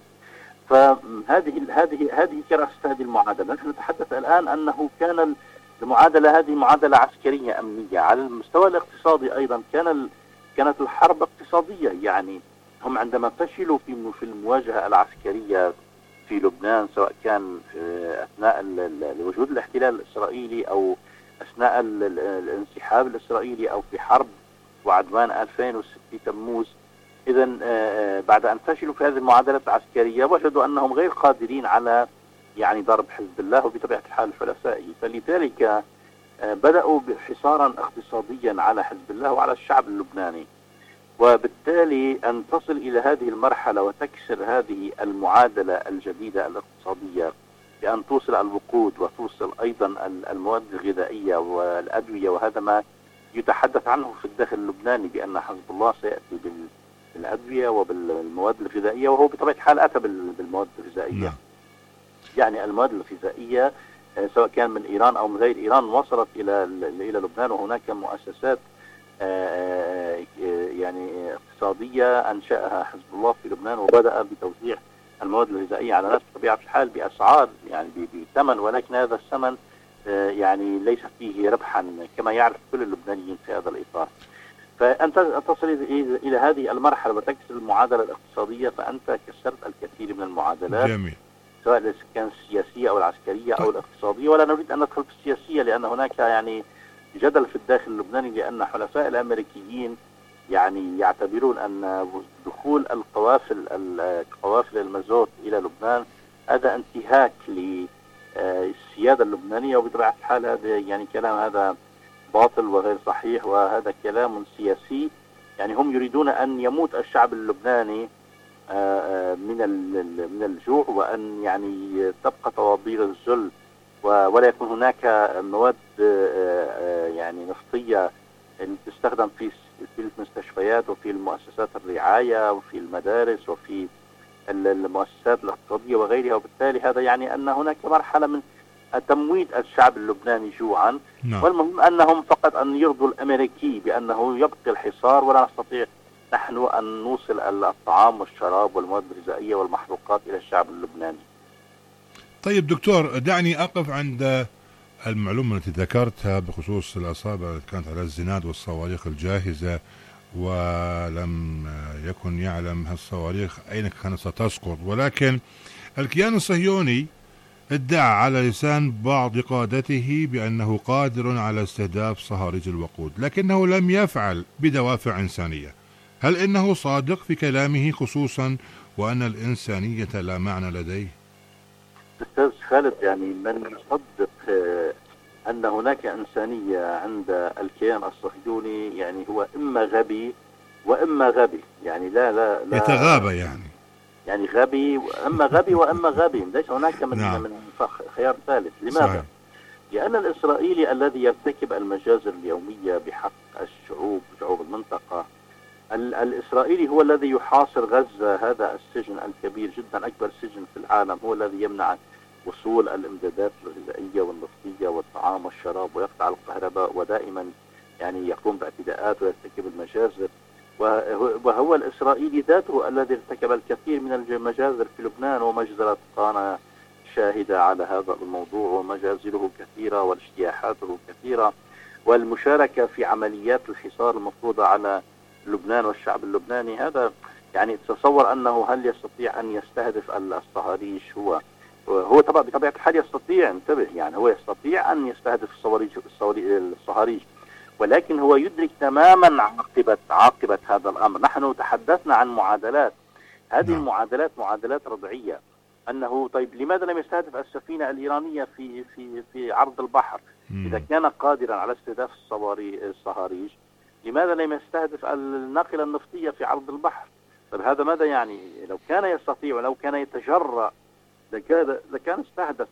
فهذه كرست هذه المعادلة. نحن نتحدث الآن أنه كان المعادلة هذه معادلة عسكرية أمنية. على المستوى الاقتصادي أيضا كانت الحرب اقتصادية. يعني هم عندما فشلوا في المواجهة العسكرية في لبنان، سواء كان أثناء وجود الاحتلال الإسرائيلي أو أثناء الانسحاب الإسرائيلي أو في حرب وعدوان 2006 تموز، إذا بعد أن فشلوا في هذه المعادلة العسكرية وجدوا أنهم غير قادرين على يعني ضرب حزب الله وبطبيعة الحال حلفائه، فلذلك بدأوا حصارا اقتصاديا على حزب الله وعلى الشعب اللبناني. وبالتالي أن تصل إلى هذه المرحلة وتكسر هذه المعادلة الجديدة الاقتصادية بأن توصل الوقود وتوصل أيضا المواد الغذائية والأدوية، وهذا ما يتحدث عنه في الداخل اللبناني بأن حزب الله سيأتي بالأدوية وبالمواد الغذائية، وهو بطبيعة الحال أتى بالمواد الغذائية. يعني المواد الغذائية سواء كان من إيران أو من غير إيران وصلت إلى لبنان، وهناك مؤسسات يعني اقتصادية أنشأها حزب الله في لبنان، وبدأ بتوزيع المواد الغذائية على الناس بطبيعة الحال بأسعار يعني بثمن، ولكن هذا الثمن يعني ليس فيه ربحا كما يعرف كل اللبنانيين في هذا الإطار. فأنت تصل إلى هذه المرحلة وتكسر المعادلة الاقتصادية، فأنت كسرت الكثير من المعادلات. جميل. سواء كانت السياسية أو العسكرية أو الاقتصادية، ولا نريد أن ندخل في السياسية لأن هناك يعني جدل في الداخل اللبناني، لأن حلفاء الأمريكيين يعني يعتبرون أن دخول قوافل المازوت إلى لبنان هذا انتهاك للسيادة اللبنانية، وبطبيعة الحال هذا يعني كلام هذا باطل وغير صحيح، وهذا كلام سياسي. يعني هم يريدون أن يموت الشعب اللبناني من الجوع، وأن يعني تبقى طوابير الذل، ولا يكون هناك مواد يعني نفطية تستخدم المستشفيات وفي المؤسسات الرعاية وفي المدارس وفي المؤسسات الاقتصادية وغيرها. وبالتالي هذا يعني أن هناك مرحلة من تمويد الشعب اللبناني جوعا. والمهم أنهم فقط أن يرضوا الأمريكي بأنه يبقي الحصار، ولا نستطيع نحن أن نوصل الطعام والشراب والمواد الغذائية والمحروقات إلى الشعب اللبناني. طيب دكتور، دعني أقف عند المعلومة التي ذكرتها بخصوص الأصابع التي كانت على الزناد والصواريخ الجاهزة، ولم يكن يعلم هالصواريخ أين كانت ستسقط، ولكن الكيان الصهيوني ادعى على لسان بعض قادته بأنه قادر على استهداف صهاريج الوقود، لكنه لم يفعل بدوافع إنسانية. هل إنه صادق في كلامه، خصوصا وأن الإنسانية لا معنى لديه؟ أستاذ خالد، يعني من يصدق أن هناك إنسانية عند الكيان الصهيوني يعني هو إما غبي وإما غبي، يعني لا يتغابى، يعني غبي، اما غبي واما غبي، ليس هناك من خيار ثالث. لماذا؟ صحيح. لأن الإسرائيلي الذي يرتكب المجازر اليومية بحق شعوب المنطقة، الإسرائيلي هو الذي يحاصر غزة، هذا السجن الكبير جدا، أكبر سجن في العالم، هو الذي يمنع وصول الإمدادات الغذائية والنفطية والطعام والشراب، ويقطع الكهرباء، ودائما يعني يقوم باعتداءات ويرتكب المجازر. وهو الإسرائيلي ذاته الذي ارتكب الكثير من المجازر في لبنان، ومجزرة قانا شاهدة على هذا الموضوع، ومجازره كثيرة واجتياحاته كثيرة، والمشاركة في عمليات الحصار المفروضة على لبنان والشعب اللبناني. هذا يعني تصور أنه هل يستطيع أن يستهدف الصهاريج؟ هو طبعا بطبيعة الحال يستطيع، انتبه، يعني هو يستطيع أن يستهدف الصهاريج، ولكن هو يدرك تماما عاقبة هذا الأمر. نحن تحدثنا عن معادلات، هذه المعادلات معادلات رضعية، أنه طيب لماذا لم يستهدف السفينة الإيرانية في عرض البحر؟ إذا كان قادرا على استهداف الصهاريج، لماذا لم يستهدف الناقلة النفطية في عرض البحر؟ طيب هذا ماذا يعني؟ لو كان يستطيع ولو كان يتجرأ لكان استهدف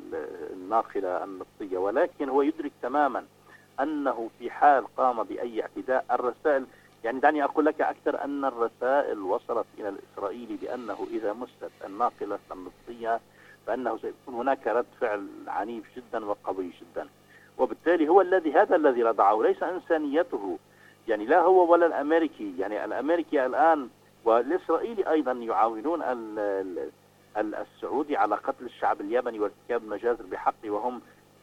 الناقلة النفطية، ولكن هو يدرك تماما أنه في حال قام بأي اعتداء، الرسائل، يعني دعني أقول لك أكثر، أن الرسائل وصلت إلى الإسرائيلي بأنه إذا مست الناقلة النفطية فإنه سيكون هناك رد فعل عنيف جدا وقوي جدا. وبالتالي هذا الذي رضعه، ليس إنسانيته، يعني لا هو ولا الأمريكي. يعني الأمريكي الآن والإسرائيلي أيضا يعاونون السعودي على قتل الشعب اليمني وارتكاب المجازر بحقه، وهم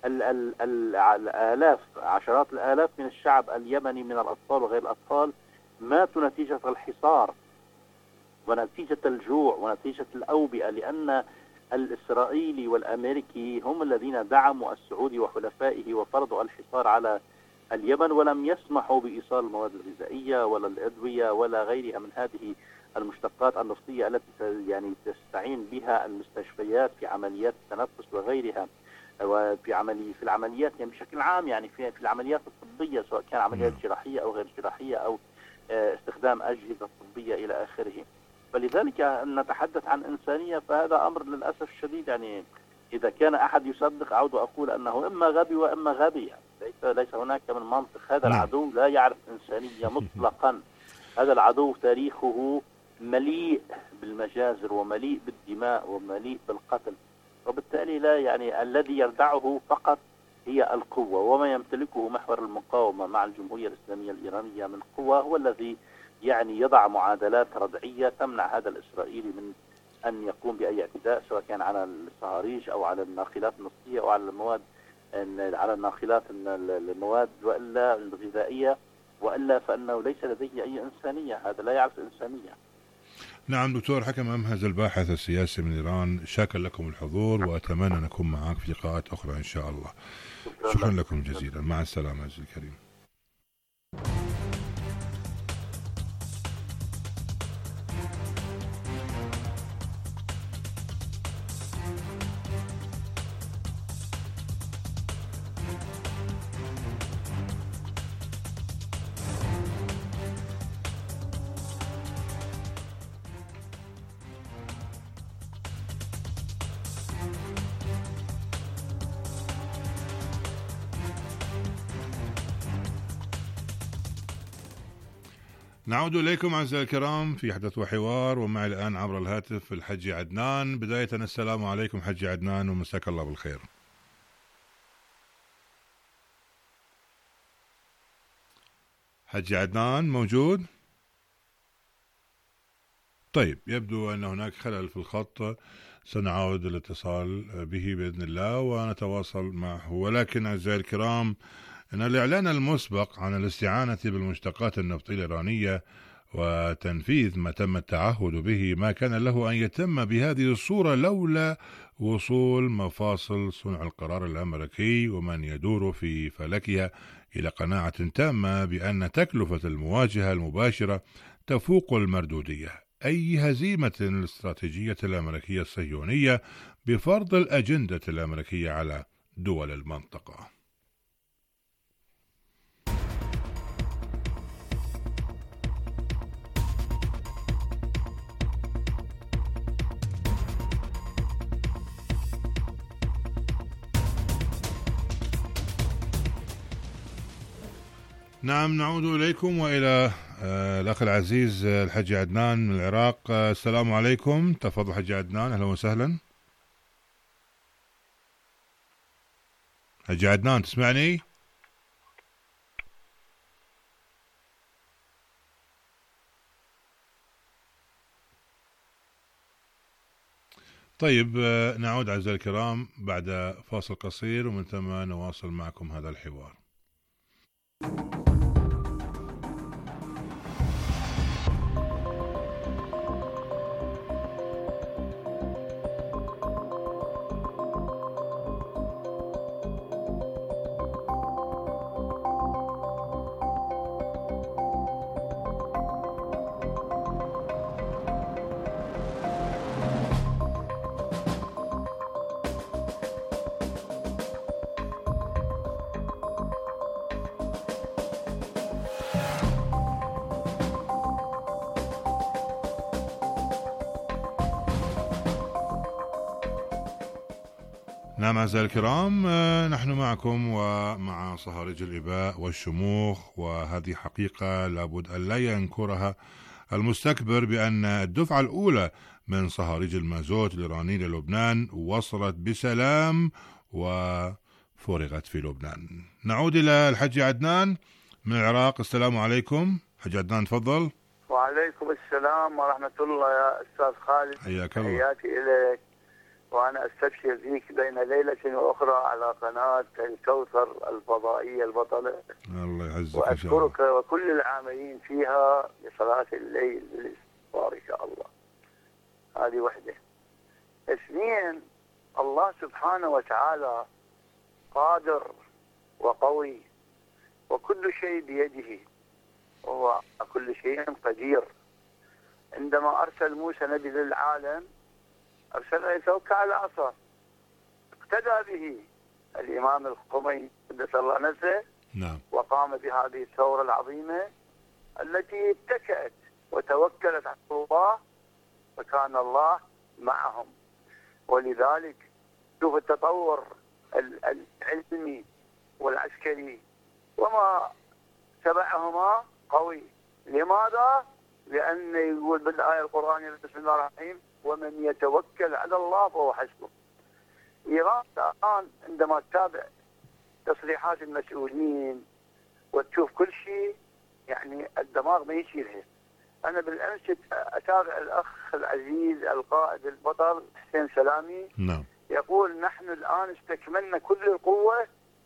الآلاف، عشرات الآلاف من الشعب اليمني من الأطفال وغير الأطفال ماتوا نتيجة الحصار ونتيجة الجوع ونتيجة الأوبئة، لأن الإسرائيلي والأمريكي هم الذين دعموا السعودي وحلفائه وفرضوا الحصار على اليمن، ولم يسمحوا بإيصال المواد الغذائية ولا الأدوية ولا غيرها من هذه المشتقات النفطية التي يعني تستعين بها المستشفيات في عمليات التنفس وغيرها، وفي العمليات يعني بشكل عام، يعني في العمليات الطبية، سواء كان عمليات جراحية أو غير جراحية أو استخدام أجهزة طبية إلى آخره. فلذلك أن نتحدث عن إنسانية فهذا أمر للأسف الشديد، يعني إذا كان أحد يصدق أعود وأقول أنه إما غبي وإما غبي، يعني ليس هناك من منطق. هذا العدو لا يعرف إنسانية مطلقا. هذا العدو تاريخه مليء بالمجازر ومليء بالدماء ومليء بالقتل، وبالتالي لا يعني الذي يردعه فقط هي القوة، وما يمتلكه محور المقاومة مع الجمهورية الإسلامية الإيرانية من قوة هو الذي يعني يضع معادلات ردعية تمنع هذا الإسرائيلي من أن يقوم بأي اعتداء، سواء كان على الصهاريج أو على الناقلات النفطية أو على الناقلات المواد وإلا الغذائية، وإلا فإنه ليس لديه أي إنسانية. هذا لا يعرف إنسانية. نعم دكتور حكم أمهز، الباحث السياسي من إيران، شاكر لكم الحضور، وأتمنى أن أكون معك في لقاءات أخرى إن شاء الله. شكرا لكم جزيلا، مع السلامة عزيزي الكريم. نعود إليكم أعزائي الكرام في حدث وحوار، ومعي الآن عبر الهاتف الحجي عدنان. بداية السلام عليكم حجي عدنان ومساك الله بالخير. حجي عدنان موجود؟ طيب، يبدو أن هناك خلل في الخط، سنعود الاتصال به بإذن الله ونتواصل معه. ولكن أعزائي الكرام، أن الإعلان المسبق عن الاستعانة بالمشتقات النفطية الإيرانية وتنفيذ ما تم التعهد به ما كان له أن يتم بهذه الصورة لولا وصول مفاصل صنع القرار الأمريكي ومن يدور في فلكها إلى قناعة تامة بأن تكلفة المواجهة المباشرة تفوق المردودية، أي هزيمة الاستراتيجية الأمريكية الصهيونية بفرض الأجندة الأمريكية على دول المنطقة. نعم، نعود إليكم وإلى الأخ العزيز الحجي عدنان من العراق. السلام عليكم، تفضل حجي عدنان، أهلا وسهلا. حجي عدنان تسمعني؟ طيب، نعود أعزائي الكرام بعد فاصل قصير ومن ثم نواصل معكم هذا الحوار. نعم أعزائي الكرام، نحن معكم ومع صهاريج الإباء والشموخ، وهذه حقيقة لابد أن لا ينكرها المستكبر بأن الدفعة الأولى من صهاريج المازوت الإيراني للبنان وصلت بسلام وفرغت في لبنان. نعود إلى الحجي عدنان من العراق. السلام عليكم حجي عدنان، تفضل. وعليكم السلام ورحمة الله يا أستاذ خالد، حياك الله. حياتي إليك، وأنا أستبشر فيك بين ليلة وأخرى على قناة الكوثر الفضائية البطلة. الله يعزك، وأشكرك وكل العاملين فيها بصلاة الليل بالاستغفار إن شاء الله. هذه وحدة. اثنين، الله سبحانه وتعالى قادر وقوي وكل شيء بيده، وهو كل شيء قدير. عندما أرسل موسى نبي للعالم أرسله يتوكل على عصا، اقتدى به الإمام الخميني قدس الله نفسه. نعم. وقام بهذه الثورة العظيمة التي اتكأت وتوكلت على الله، فكان الله معهم. ولذلك شوف التطور العلمي والعسكري وما تبعهما قوي. لماذا؟ لأن يقول بالآية القرآنية بسم الله الرحمن الرحيم: ومن يتوكل على الله فهو حسبه. إيران الآن عندما تتابع تصريحات المسؤولين وتشوف كل شيء، يعني الدماغ ما يشيلها. أنا بالأمس أتابع الأخ العزيز القائد البطل حسين سلامي. نعم. يقول: نحن الآن استكملنا كل القوة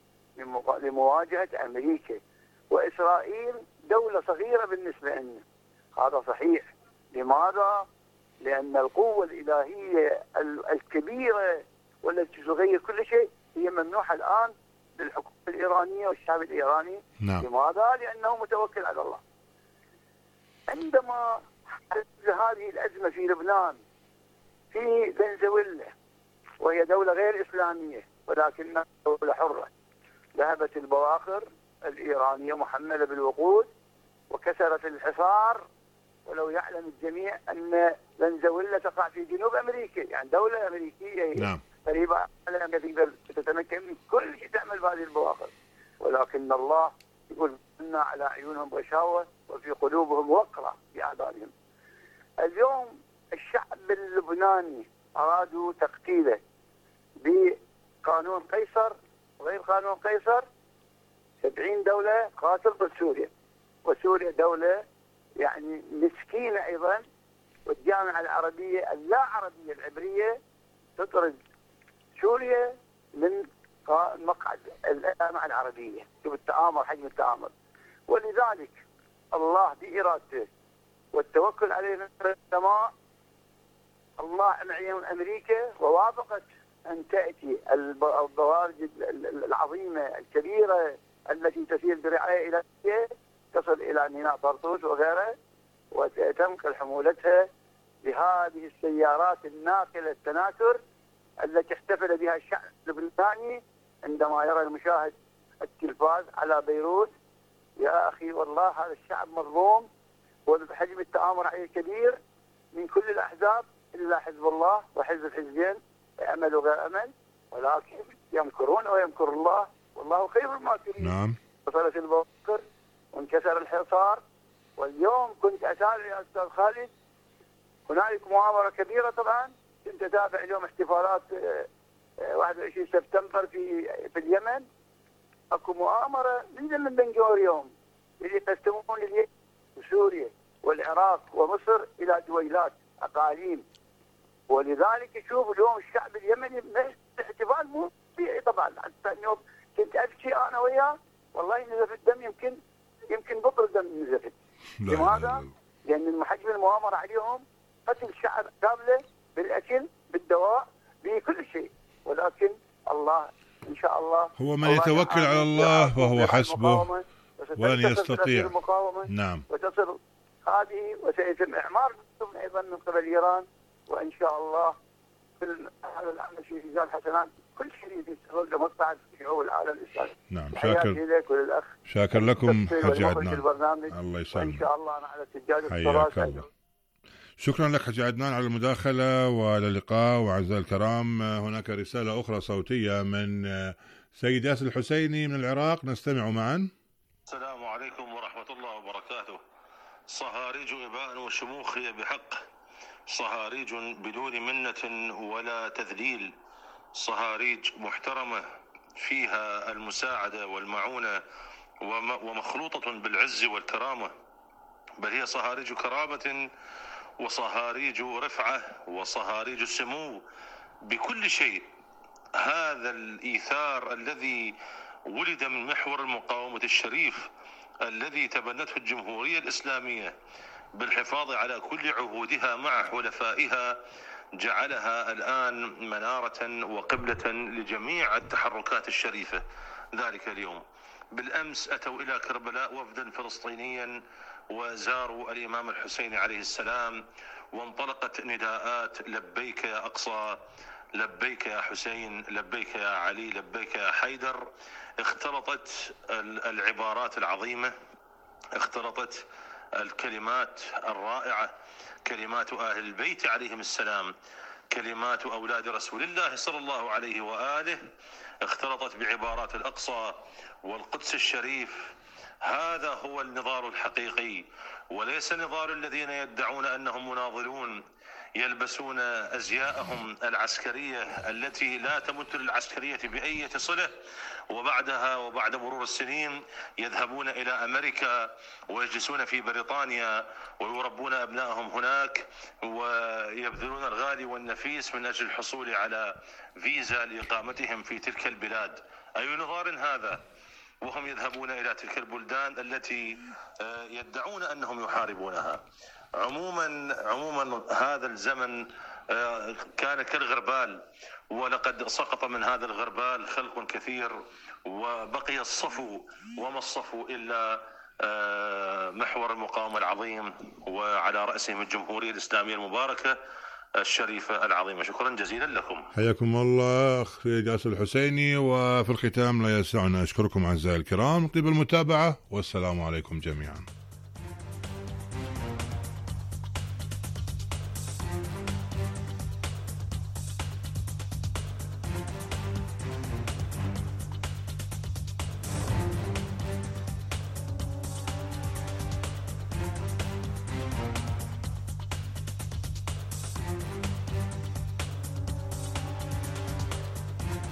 لمواجهة أمريكا، وإسرائيل دولة صغيرة بالنسبة لنا. هذا صحيح. لماذا؟ لأن القوة الإلهية الكبيرة والتي تغير كل شيء هي ممنوحة الآن للحكومة الإيرانية والشعب الإيراني. نعم. لماذا؟ لأنه متوكل على الله. عندما حدث هذه الأزمة في لبنان في فنزويلا، وهي دولة غير إسلامية ولكنها دولة حرة، ذهبت البواخر الإيرانية محملة بالوقود وكسرت الحصار. ولو يعلم الجميع أن فنزويلا تقع في جنوب أمريكا، يعني دولة أمريكية. نعم. قريبة على أمريكا، تتمكن من كل شيء تعمل بهذه البواخر. ولكن الله يقول إن على عيونهم غشاوة وفي قلوبهم وقرة في أعذارهم. اليوم الشعب اللبناني أرادوا تقتيله بقانون قيصر وغير قانون قيصر. 70 دولة قاتل ضد سوريا، وسوريا دولة يعني مسكينة أيضا، والجامعة العربية اللا عربية العبرية تطرد سوريا من مقعد الجامعة العربية. شوف التآمر، حجم التآمر. ولذلك الله بإرادته والتوكل عليه من السماء، الله عين أمريكا ووافقت أن تأتي البوارج العظيمة الكبيرة التي تسير برعاية إلهية تصل إلى ميناء طرطوس وغيره، وتنقل حمولتها بهذه السيارات الناقلة التناثر التي احتفل بها الشعب اللبناني عندما يرى المشاهد التلفاز على بيروت. يا أخي والله هذا الشعب مظلوم، وبحجم التآمر عليه كبير من كل الأحزاب إلا حزب الله وحزب الحزبين، أمل وغير أمل، ولكن يمكرون ويمكر الله والله خير الماكرين. نعم. وصلت البوكر وانكسر الحصار. واليوم كنت أتابع يا أستاذ خالد، هنالك مؤامرة كبيرة طبعا، كنت أتابع اليوم احتفالات 21 سبتمبر في اليمن. اكو مؤامرة من بن غوريون اللي يقسمون اليمن وسوريا والعراق ومصر إلى دويلات أقاليم. ولذلك شوف اليوم الشعب اليمني احتفال مو طبيعي طبعا. حتى اليوم كنت أبكي أنا وياه، والله نزف الدم، يمكن بطل دم نزفت. لماذا؟ لأن حجم المؤامرة عليهم قتل شعب كاملة بالأكل بالدواء بكل شيء. ولكن الله إن شاء الله هو من يتوكل على الله وهو حسبه ولن يستطيع. نعم. وتصل هذه وسيتم إعمار أيضا من قبل إيران، وإن شاء الله كل هذا العمل في ميزان حسنات كل شيء يستغل لمصلحة شعوب العالم الإسلامي. نعم. شاكر لكم حجي عدنان. الله يسلمك. إن شاء الله أنا على سجادة حياك الله. شكرا لك حجي عدنان على المداخلة وعلى اللقاء. وأعزائي الكرام، هناك رسالة أخرى صوتية من سيد ياسر الحسيني من العراق، نستمع معا. السلام عليكم ورحمة الله وبركاته. صهاريج إباء وشموخ هي بحق، صهاريج بدون منة ولا تذليل، صهاريج محترمة فيها المساعدة والمعونة ومخلوطة بالعز والكرامة، بل هي صهاريج كرامة وصهاريج رفعة وصهاريج سمو بكل شيء. هذا الإيثار الذي ولد من محور المقاومة الشريف الذي تبنته الجمهورية الإسلامية بالحفاظ على كل عهودها مع حلفائها جعلها الآن منارة وقبلة لجميع التحركات الشريفة. ذلك اليوم بالأمس أتوا إلى كربلاء وفدا فلسطينيا وزاروا الإمام الحسين عليه السلام، وانطلقت نداءات لبيك يا أقصى، لبيك يا حسين، لبيك يا علي، لبيك يا حيدر. اختلطت العبارات العظيمة، اختلطت الكلمات الرائعة، كلمات أهل البيت عليهم السلام، كلمات أولاد رسول الله صلى الله عليه وآله، اختلطت بعبارات الأقصى والقدس الشريف. هذا هو النضال الحقيقي، وليس نضال الذين يدعون أنهم مناضلون يلبسون أزياءهم العسكرية التي لا تمت للعسكرية بأي صلة، وبعدها وبعد مرور السنين يذهبون إلى أمريكا ويجلسون في بريطانيا ويربون أبنائهم هناك ويبذلون الغالي والنفيس من أجل الحصول على فيزا لإقامتهم في تلك البلاد. أي نضال هذا؟ وهم يذهبون إلى تلك البلدان التي يدعون أنهم يحاربونها. عموما هذا الزمن كان كالغربال، ولقد سقط من هذا الغربال خلق كثير، وبقي الصفو، وما الصفو إلا محور المقاومة العظيم وعلى رأسهم الجمهورية الإسلامية المباركة الشريفة العظيمة. شكرا جزيلا لكم. حياكم الله أخي ياسر الحسيني. وفي الختام لا يسعنا أشكركم أعزائي الكرام طيب المتابعة، والسلام عليكم جميعا.